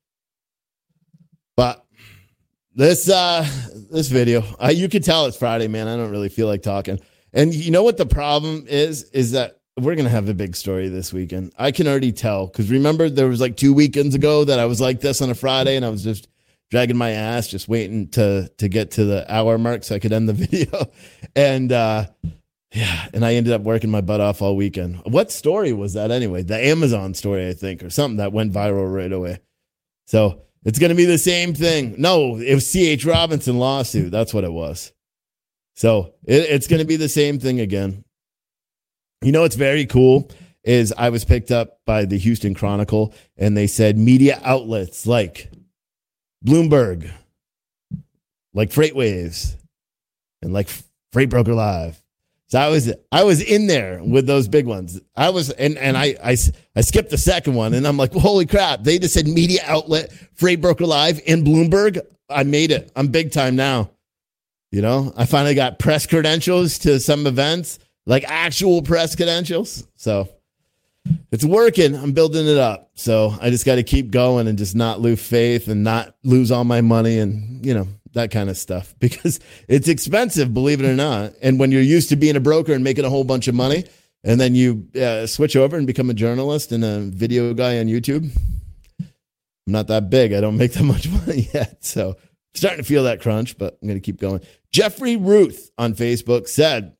But this video, you could tell it's Friday, man. I don't really feel like talking. And you know what the problem is that we're going to have a big story this weekend. I can already tell. Because remember, there was like 2 weekends ago that I was like this on a Friday and I was just dragging my ass, just waiting to get to the hour mark so I could end the video. And and I ended up working my butt off all weekend. What story was that anyway? The Amazon story, I think, or something that went viral right away. So it's going to be the same thing. No, it was C.H. Robinson lawsuit. That's what it was. So it's going to be the same thing again. You know what's very cool is I was picked up by the Houston Chronicle, and they said media outlets like Bloomberg, like FreightWaves, and like Freight Broker Live. So I was in there with those big ones. I was, and I skipped the second one, and I'm like, well, holy crap! They just said media outlet, Freight Broker Live, in Bloomberg. I made it. I'm big time now. I finally got press credentials to some events, like actual press credentials. So it's working. I'm building it up. So I just got to keep going and just not lose faith and not lose all my money and, that kind of stuff, because it's expensive, believe it or not. And when you're used to being a broker and making a whole bunch of money, and then you switch over and become a journalist and a video guy on YouTube, I'm not that big. I don't make that much money yet. So I'm starting to feel that crunch, but I'm going to keep going. Jeffrey Ruth on Facebook said,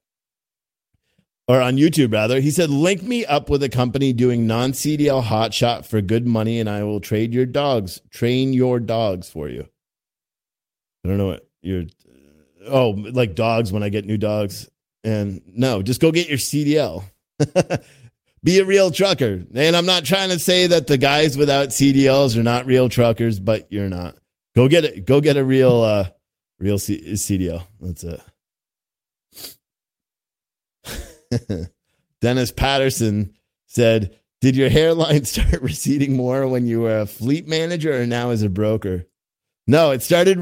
or on YouTube rather, he said, link me up with a company doing non-CDL hotshot for good money and I will train your dogs for you. I don't know what like dogs when I get new dogs. And no, just go get your CDL. Be a real trucker. And I'm not trying to say that the guys without CDLs are not real truckers, but you're not. Go get it. Go get a real CDL. That's it. Dennis Patterson said, did your hairline start receding more when you were a fleet manager or now as a broker? No, it started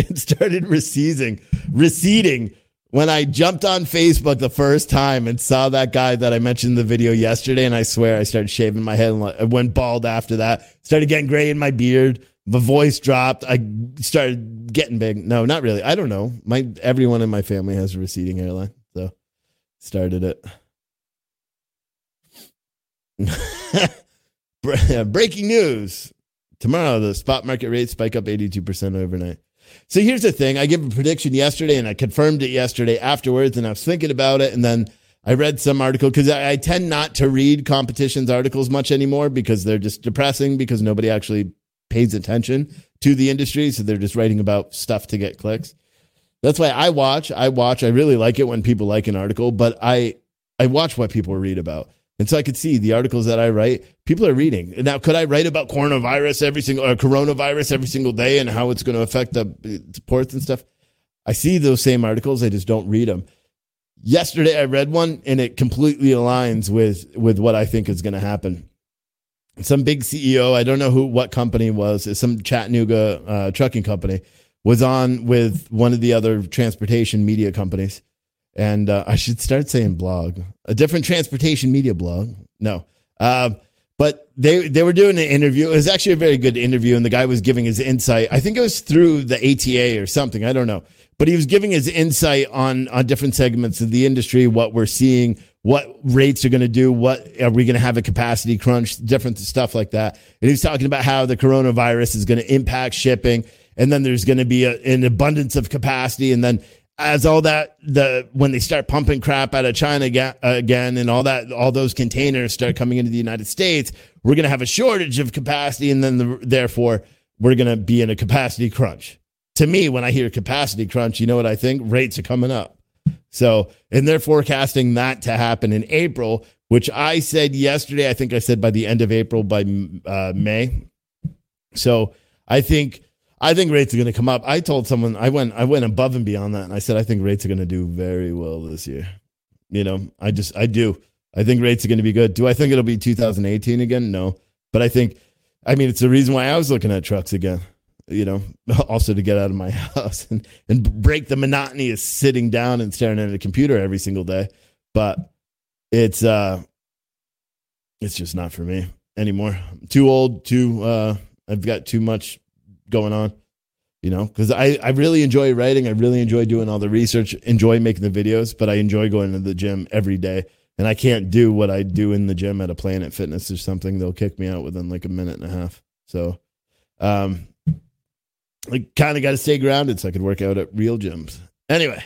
receding when I jumped on Facebook the first time and saw that guy that I mentioned in the video yesterday. And I swear I started shaving my head and I went bald after that. Started getting gray in my beard. The voice dropped. I started getting big. No, not really. I don't know. Everyone in my family has a receding hairline. So started it. Breaking news. Tomorrow, the spot market rates spike up 82% overnight. So here's the thing. I gave a prediction yesterday, and I confirmed it yesterday afterwards, and I was thinking about it, and then I read some article, because I tend not to read competition's articles much anymore because they're just depressing, because nobody actually pays attention to the industry, so they're just writing about stuff to get clicks. That's why I watch. I really like it when people like an article, but I watch what people read about. And so I could see the articles that I write, people are reading. Now, could I write about coronavirus every single day and how it's going to affect the ports and stuff? I see those same articles. I just don't read them. Yesterday, I read one, and it completely aligns with what I think is going to happen. Some big CEO, I don't know what company it was, it's some Chattanooga trucking company, was on with one of the other transportation media companies. And I should start saying blog, a different transportation media blog. No. But they were doing an interview. It was actually a very good interview. And the guy was giving his insight. I think it was through the ATA or something. I don't know. But he was giving his insight on different segments of the industry, what we're seeing, what rates are going to do, what are we going to have a capacity crunch, different stuff like that. And he was talking about how the coronavirus is going to impact shipping. and then there's going to be an abundance of capacity. And then as all that, when they start pumping crap out of China again, and all those containers start coming into the United States, we're going to have a shortage of capacity, and then therefore we're going to be in a capacity crunch. To me, when I hear capacity crunch, you know what I think? Rates are coming up. So, and they're forecasting that to happen in April, which I said yesterday. I think I said by the end of April, by May. So I think rates are going to come up. I told someone, I went above and beyond that, and I said I think rates are going to do very well this year. You know, I do. I think rates are going to be good. Do I think it'll be 2018 again? No, but it's the reason why I was looking at trucks again. You know, also to get out of my house and break the monotony of sitting down and staring at a computer every single day. But it's just not for me anymore. I'm too old. I've got too much going on, you know, because I really enjoy writing. I really enjoy doing all the research, enjoy making the videos, but I enjoy going to the gym every day. And I can't do what I do in the gym at a Planet Fitness or something. They'll kick me out within like a minute and a half. So, I kind of got to stay grounded so I could work out at real gyms. Anyway,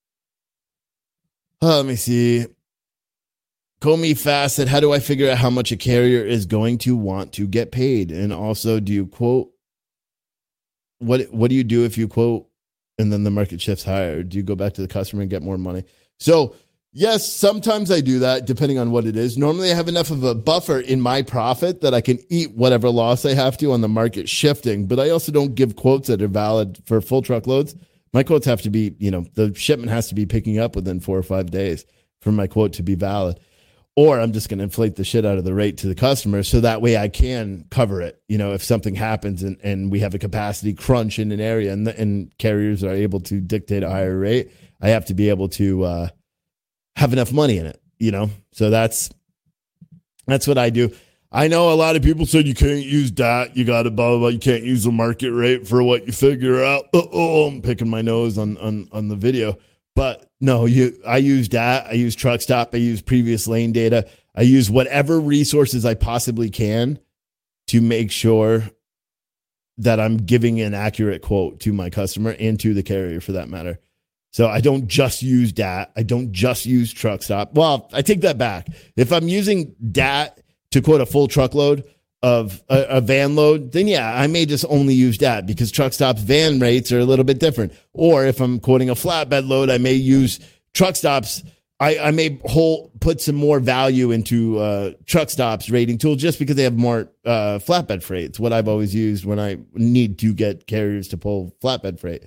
let me see. Comey Fast said, how do I figure out how much a carrier is going to want to get paid? And also, do you quote? What do you do if you quote and then the market shifts higher? Do you go back to the customer and get more money? So, yes, sometimes I do that depending on what it is. Normally, I have enough of a buffer in my profit that I can eat whatever loss I have to on the market shifting. But I also don't give quotes that are valid for full truckloads. My quotes have to be, you know, the shipment has to be picking up within 4 or 5 days for my quote to be valid. Or I'm just going to inflate the shit out of the rate to the customer so that way I can cover it. You know, if something happens and we have a capacity crunch in an area and carriers are able to dictate a higher rate, I have to be able to have enough money in it, you know? So that's what I do. I know a lot of people said you can't use that. You got to blah, blah, blah. You can't use the market rate for what you figure out. I'm picking my nose on the video. But no, I use that. I use truck stop. I use previous lane data. I use whatever resources I possibly can to make sure that I'm giving an accurate quote to my customer and to the carrier for that matter. So I don't just use DAT. I don't just use truck stop. Well, I take that back. If I'm using DAT to quote a full truckload of a van load, then yeah, I may just only use DAT because truck stop's van rates are a little bit different. Or if I'm quoting a flatbed load, I may use truck stops. I may put some more value into truck stops rating tool just because they have more flatbed freight. It's what I've always used when I need to get carriers to pull flatbed freight.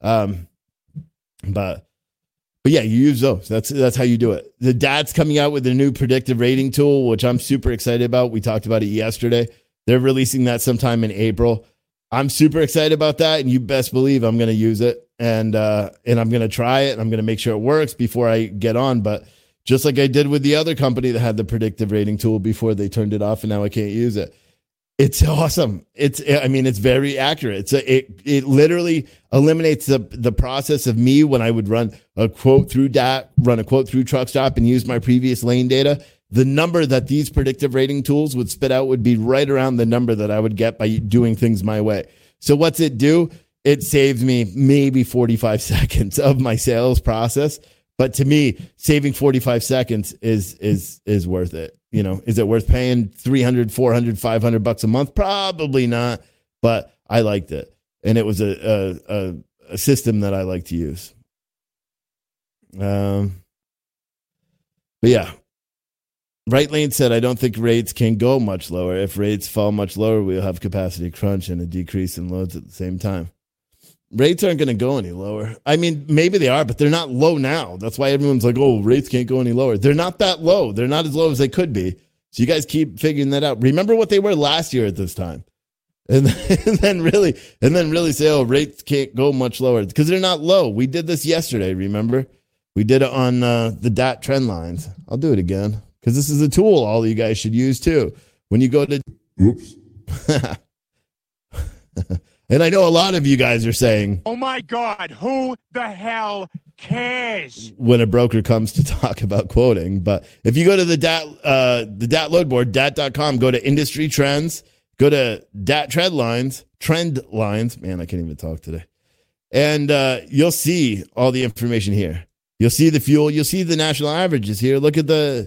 But yeah, you use those. That's how you do it. The DAT's coming out with a new predictive rating tool, which I'm super excited about. We talked about it yesterday. They're releasing that sometime in April. I'm super excited about that, and you best believe I'm going to use it, and I'm going to try it, and I'm going to make sure it works before I get on. But just like I did with the other company that had the predictive rating tool before they turned it off, and now I can't use it. It's awesome. It's very accurate. It literally eliminates the process of me when I would run a quote through DAT, run a quote through truck stop and use my previous lane data. The number that these predictive rating tools would spit out would be right around the number that I would get by doing things my way. So what's it do? It saves me maybe 45 seconds of my sales process. But to me, saving 45 seconds is worth it. You know, is it worth paying $300, $400, $500 a month? Probably not, but I liked it. And it was a system that I like to use. But yeah, Right Lane said, I don't think rates can go much lower. If rates fall much lower, we'll have capacity crunch and a decrease in loads at the same time. Rates aren't going to go any lower. I mean, maybe they are, but they're not low now. That's why everyone's like, oh, rates can't go any lower. They're not that low. They're not as low as they could be. So you guys keep figuring that out. Remember what they were last year at this time. And then really say, oh, rates can't go much lower because they're not low. We did this yesterday, remember? We did it on the DAT trend lines. I'll do it again because this is a tool all you guys should use too. When you go to... Oops. And I know a lot of you guys are saying, oh my God, who the hell cares? When a broker comes to talk about quoting. But if you go to the DAT load board, DAT.com, go to industry trends, Go to DAT trend lines. Man, I can't even talk today. And you'll see all the information here. You'll see the fuel. You'll see the national averages here. Look at the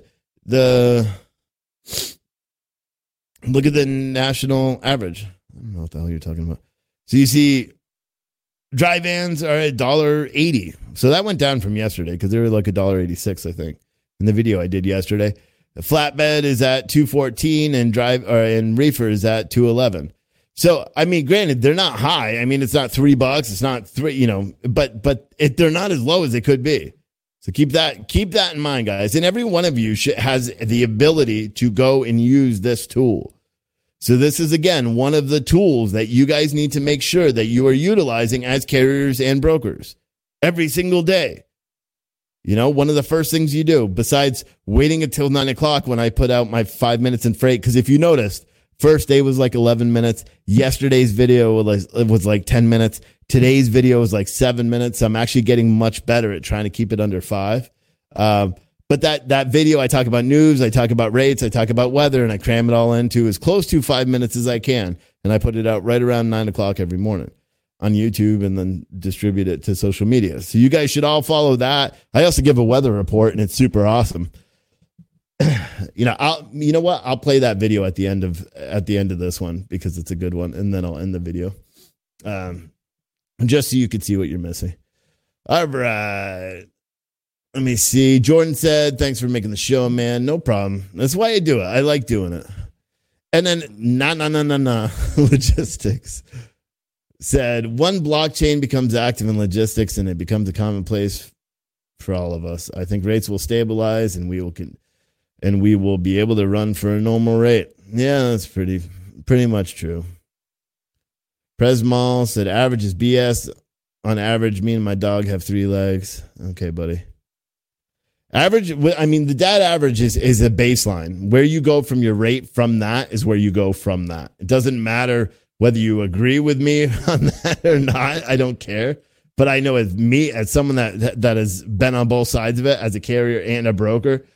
national average. I don't know what the hell you're talking about. So you see dry vans are at $1.80. So that went down from yesterday because they were like $1.86, I think, in the video I did yesterday. The flatbed is at $2.14 and reefer is at $2.11. So, I mean, granted, they're not high. I mean, it's not $3. It's not $3, but they're not as low as they could be. So keep that in mind, guys. And every one of you has the ability to go and use this tool. So this is, again, one of the tools that you guys need to make sure that you are utilizing as carriers and brokers every single day. One of the first things you do, besides waiting until 9 o'clock when I put out my 5 minutes in freight, because if you noticed, first day was like 11 minutes. Yesterday's video was like 10 minutes. Today's video is like 7 minutes. I'm actually getting much better at trying to keep it under 5. But that video, I talk about news, I talk about rates, I talk about weather, and I cram it all into as close to 5 minutes as I can. And I put it out right around 9 o'clock every morning on YouTube and then distribute it to social media. So you guys should all follow that. I also give a weather report, and it's super awesome. I'll play that video at the end of this one because it's a good one, and then I'll end the video. Just so you can see what you're missing. All right. Let me see. Jordan said, thanks for making the show, man. No problem. That's why I do it. I like doing it. And then, logistics said, one blockchain becomes active in logistics and it becomes a commonplace for all of us. I think rates will stabilize and we will be able to run for a normal rate. Yeah, that's pretty much true. Presmal said, average is BS. On average, me and my dog have 3 legs. Okay, buddy. Average, I mean, the DAT average is a baseline. Where you go from your rate from that is where you go from that. It doesn't matter whether you agree with me on that or not. I don't care. But I know as someone that has been on both sides of it, as a carrier and a broker,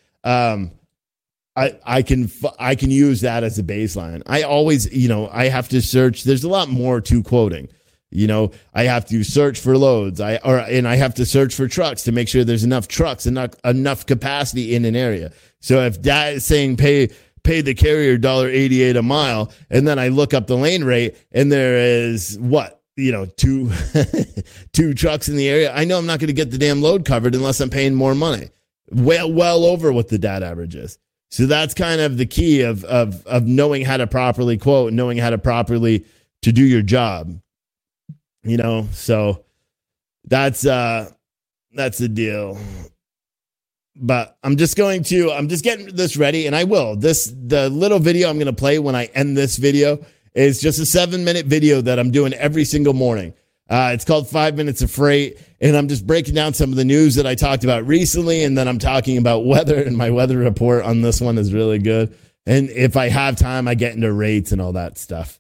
I can use that as a baseline. I always, I have to search. There's a lot more to quoting. I have to search for loads. And I have to search for trucks to make sure there's enough trucks and enough capacity in an area. So if that is saying pay the carrier $1.88 a mile, and then I look up the lane rate and there is two trucks in the area, I know I'm not going to get the damn load covered unless I'm paying more money. Well over what the DAT average is. So that's kind of the key of knowing how to properly quote, knowing how to properly to do your job. So that's the deal. But I'm just getting this ready, and I will. The little video I'm going to play when I end this video is just a 7-minute video that I'm doing every single morning. It's called 5 Minutes of Freight, and I'm just breaking down some of the news that I talked about recently, and then I'm talking about weather, and my weather report on this one is really good. And if I have time, I get into rates and all that stuff.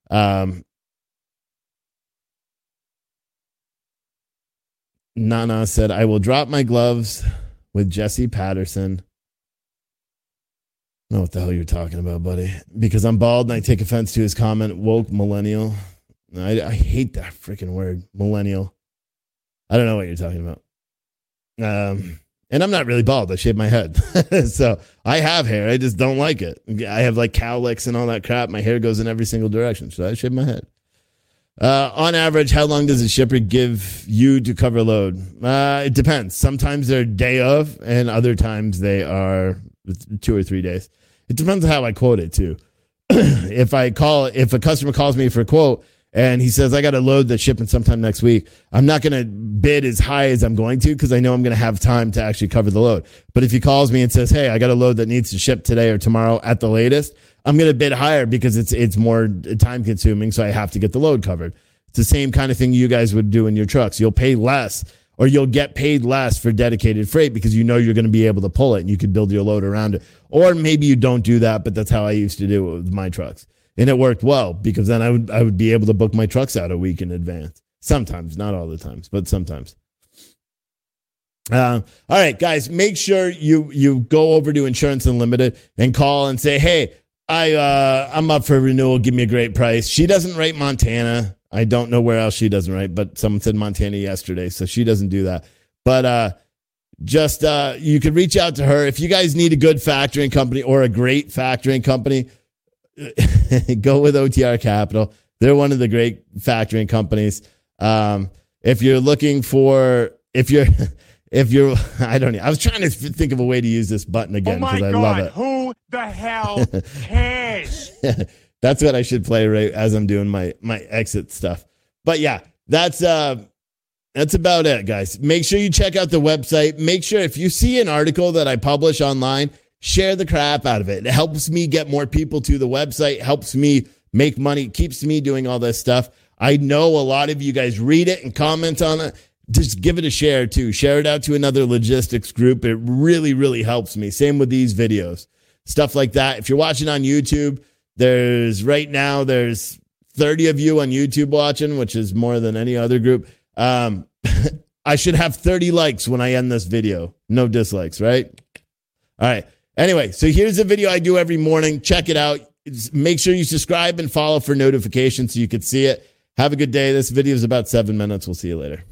Nana said, I will drop my gloves with Jesse Patterson. I don't know what the hell you're talking about, buddy. Because I'm bald and I take offense to his comment, woke millennial. I hate that freaking word, millennial. I don't know what you're talking about. And I'm not really bald. I shave my head. So I have hair. I just don't like it. I have like cowlicks and all that crap. My hair goes in every single direction. So I shave my head. On average, how long does a shipper give you to cover a load? It depends. Sometimes they're day of, and other times they are 2 or 3 days. It depends on how I quote it too. If a customer calls me for a quote and he says, I got a load that's shipping sometime next week, I'm not going to bid as high as I'm going to because I know I'm going to have time to actually cover the load. But if he calls me and says, hey, I got a load that needs to ship today or tomorrow at the latest, I'm going to bid higher because it's more time consuming. So I have to get the load covered. It's the same kind of thing you guys would do in your trucks. You'll pay less, or you'll get paid less for dedicated freight because you know you're going to be able to pull it and you can build your load around it. Or maybe you don't do that, but that's how I used to do it with my trucks. And it worked well because then I would be able to book my trucks out a week in advance. Sometimes, not all the times, but sometimes. All right, guys, make sure you go over to Insurance Unlimited and call and say, hey, I'm up for renewal. Give me a great price. She doesn't rate Montana. I don't know where else she doesn't write, but someone said Montana yesterday, so she doesn't do that. But you could reach out to her. If you guys need a good factoring company or a great factoring company, go with OTR Capital. They're one of the great factoring companies. If you're looking for, if you're, I don't know. I was trying to think of a way to use this button again because I love it. Who the hell cares? That's what I should play right as I'm doing my exit stuff. But yeah, that's about it, guys. Make sure you check out the website. Make sure if you see an article that I publish online, share the crap out of it. It helps me get more people to the website, helps me make money, keeps me doing all this stuff. I know a lot of you guys read it and comment on it. Just give it a share too. Share it out to another logistics group. It really, really helps me. Same with these videos, stuff like that. If you're watching on YouTube, there's 30 of you on YouTube watching, which is more than any other group. I should have 30 likes when I end this video. No dislikes, right? All right. Anyway, so here's a video I do every morning. Check it out. Make sure you subscribe and follow for notifications so you can see it. Have a good day. This video is about 7 minutes. We'll see you later.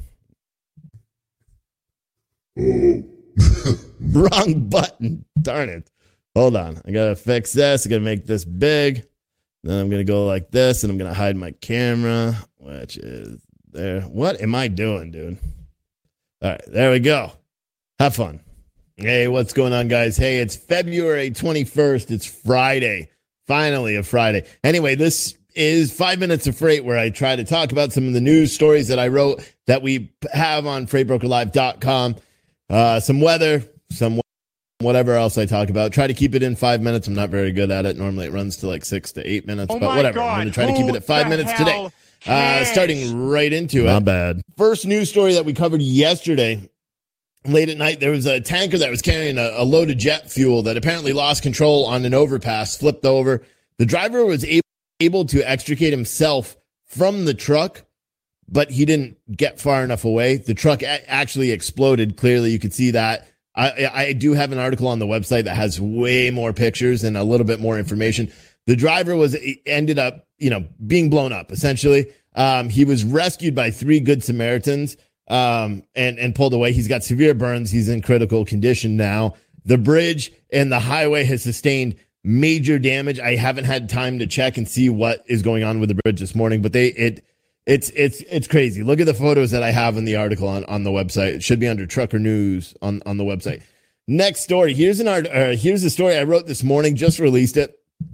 Wrong button. Darn it. Hold on. I got to fix this. I got to make this big. Then I'm going to go like this, and I'm going to hide my camera, which is there. What am I doing, dude? All right. There we go. Have fun. Hey, what's going on, guys? Hey, it's February 21st. It's Friday. Finally a Friday. Anyway, this is 5 Minutes of Freight, where I try to talk about some of the news stories that I wrote that we have on freightbrokerlive.com. Some weather, some whatever else I talk about. Try to keep it in 5 minutes. I'm not very good at it. Normally it runs to like 6 to 8 minutes, but whatever. I'm going to try to keep it at 5 minutes today. Starting right into it. Not bad. First news story that we covered yesterday, late at night, there was a tanker that was carrying a load of jet fuel that apparently lost control on an overpass, flipped over. The driver was able to extricate himself from the truck, but he didn't get far enough away. The truck actually exploded. Clearly, you could see that. I do have an article on the website that has way more pictures and a little bit more information. The driver ended up, being blown up, essentially. He was rescued by 3 Good Samaritans and pulled away. He's got severe burns. He's in critical condition now. The bridge and the highway has sustained major damage. I haven't had time to check and see what is going on with the bridge this morning, but it's crazy. Look at the photos that I have in the article on the website. It should be under Trucker News on the website. Next story. Here's the story I wrote this morning. Just released it.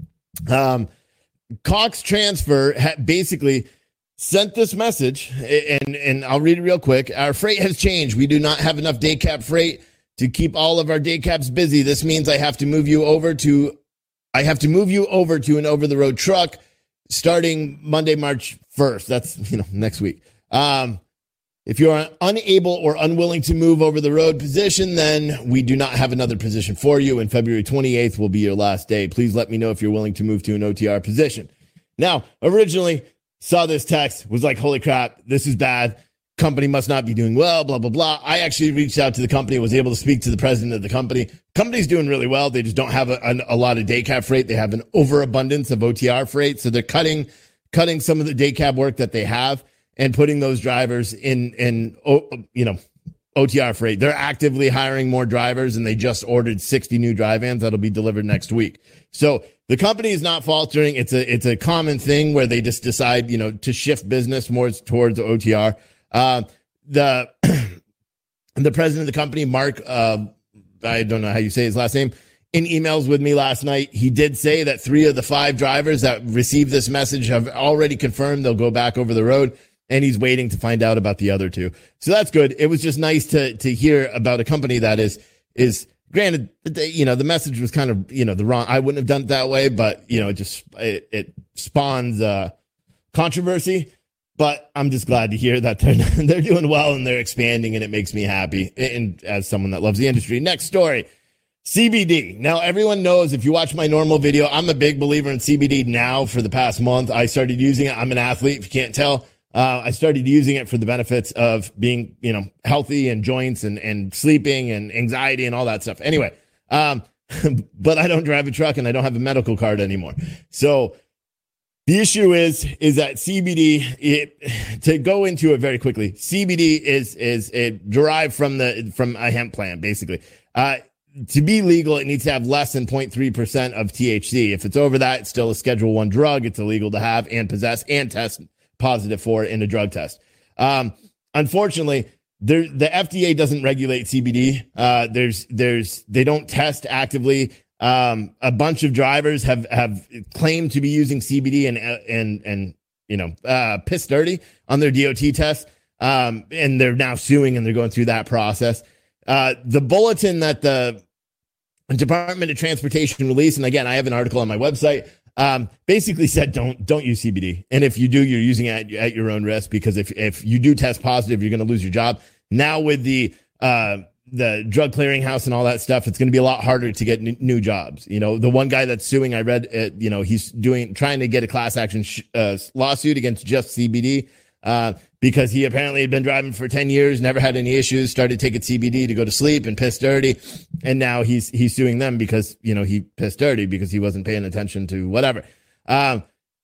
Cox Transfer basically sent this message, and I'll read it real quick. Our freight has changed. We do not have enough day cab freight to keep all of our day cabs busy. This means I have to move you over to an over-the-road truck starting Monday, March 1st. That's, next week. If you are unable or unwilling to move over the road position, then we do not have another position for you, and February 28th will be your last day. Please let me know if you're willing to move to an OTR position. Now, originally saw this text, was like, holy crap, this is bad. Company must not be doing well, blah, blah, blah. I actually reached out to the company, was able to speak to the president of the company. Company's doing really well. They just don't have a lot of day cab freight. They have an overabundance of OTR freight. So they're cutting some of the day cab work that they have and putting those drivers in OTR freight. They're actively hiring more drivers, and they just ordered 60 new dry vans that'll be delivered next week. So the company is not faltering. It's a common thing where they just decide, to shift business more towards OTR. The president of the company, Mark, I don't know how you say his last name, in emails with me last night, he did say that 3 of the 5 drivers that received this message have already confirmed they'll go back over the road, and he's waiting to find out about the other 2. So that's good. It was just nice to hear about a company that is granted, the message was kind of, the wrong, I wouldn't have done it that way, but, it spawns controversy. But I'm just glad to hear that they're doing well and they're expanding, and it makes me happy. And as someone that loves the industry. Next story, CBD. Now, everyone knows, if you watch my normal video, I'm a big believer in CBD now. For the past month, I started using it. I'm an athlete, if you can't tell. I started using it for the benefits of being, healthy, and joints and sleeping and anxiety and all that stuff. Anyway, but I don't drive a truck and I don't have a medical card anymore. So the issue is that CBD, to go into it very quickly, CBD is it derived from a hemp plant, basically. To be legal, it needs to have less than 0.3% of THC. If it's over that, it's still a Schedule 1 drug. It's illegal to have and possess and test positive for in a drug test. Unfortunately, the FDA doesn't regulate CBD. They don't test actively. A bunch of drivers have claimed to be using CBD and piss dirty on their DOT test. And they're now suing and they're going through that process. The bulletin that the Department of Transportation released, and again, I have an article on my website, basically said don't use CBD. And if you do, you're using it at your own risk, because if you do test positive, you're going to lose your job. Now with the drug clearinghouse and all that stuff, it's going to be a lot harder to get new jobs. The one guy that's suing, I read, he's trying to get a class action lawsuit against just CBD, because he apparently had been driving for 10 years, never had any issues, started taking CBD to go to sleep and piss dirty. And now he's suing them because, he pissed dirty because he wasn't paying attention to whatever. I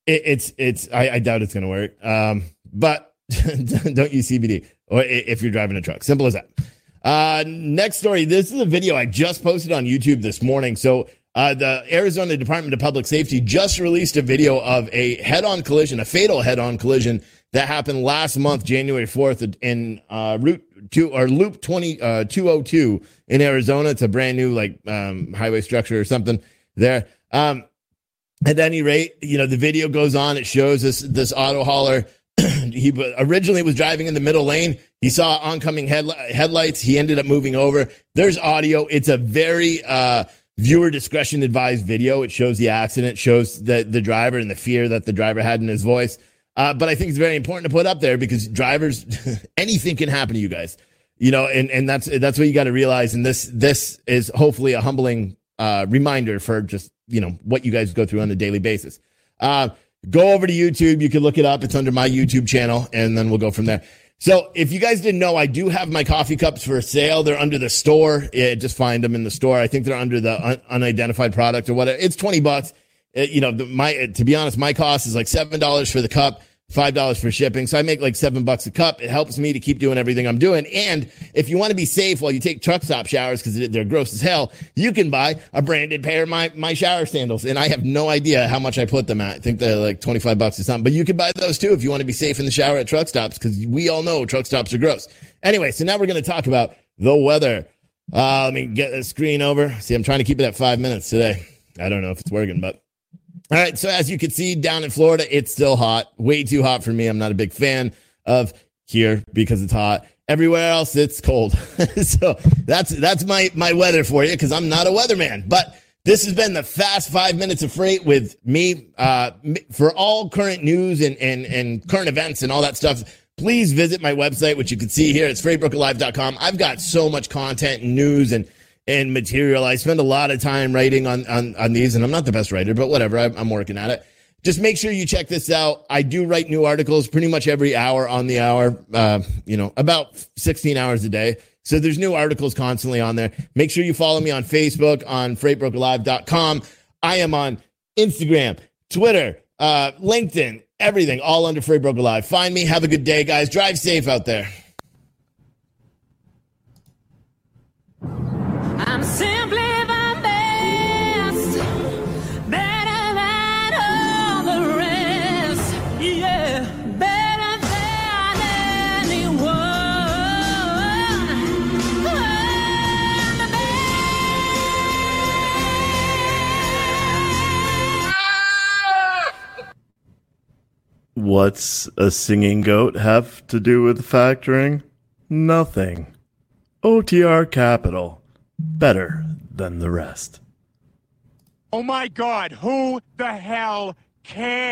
doubt it's going to work. But don't use CBD or if you're driving a truck. Simple as that. Next story. This is a video I just posted on YouTube this morning. So the Arizona Department of Public Safety just released a video of a fatal head-on collision that happened last month, January 4th, in Loop 202 in Arizona. It's a brand new highway structure or something there. At any rate, the video goes on. It shows this auto hauler. He originally was driving in the middle lane. He saw oncoming headlights. He ended up moving over. There's audio. It's a very viewer discretion advised video. It shows the accident, shows the driver and the fear that the driver had in his voice. But I think it's very important to put up there because drivers, anything can happen to you guys, and that's what you got to realize. And this is hopefully a humbling reminder for just, what you guys go through on a daily basis. Go over to YouTube. You can look it up. It's under my YouTube channel, and then we'll go from there. So if you guys didn't know, I do have my coffee cups for sale. They're under the store. Just find them in the store. I think they're under the unidentified product or whatever. It's $20. To be honest, my cost is like $7 for the cup, $5 for shipping. So I make like $7 a cup. It helps me to keep doing everything I'm doing. And if you want to be safe while you take truck stop showers, because they're gross as hell, you can buy a branded pair of my shower sandals. And I have no idea how much I put them at. I think they're like $25 or something, but you can buy those too if you want to be safe in the shower at truck stops, because we all know truck stops are gross. Anyway, so now we're going to talk about the weather. Let me get the screen over. See, I'm trying to keep it at 5 minutes today. I don't know if it's working, but all right, so as you can see down in Florida, it's still hot, way too hot for me. I'm not a big fan of here because it's hot. Everywhere else, it's cold. So that's my weather for you, because I'm not a weatherman. But this has been the fast 5 minutes of freight with me. For all current news and current events and all that stuff, please visit my website, which you can see here. It's freightbrokerlive.com. I've got so much content and news and material. I spend a lot of time writing on these, and I'm not the best writer, but whatever. I'm working at it. Just make sure you check this out. I do write new articles pretty much every hour on the hour, about 16 hours a day. So there's new articles constantly on there. Make sure you follow me on Facebook, on freightbrokerlive.com. I am on Instagram, Twitter, LinkedIn, everything, all under Freight Broker Live. Find me. Have a good day, guys. Drive safe out there. I'm simply the best, better than all the rest. Yeah, better than anyone. I'm the best. What's a singing goat have to do with factoring? Nothing. OTR Capital. Better than the rest. Oh my God, who the hell cares?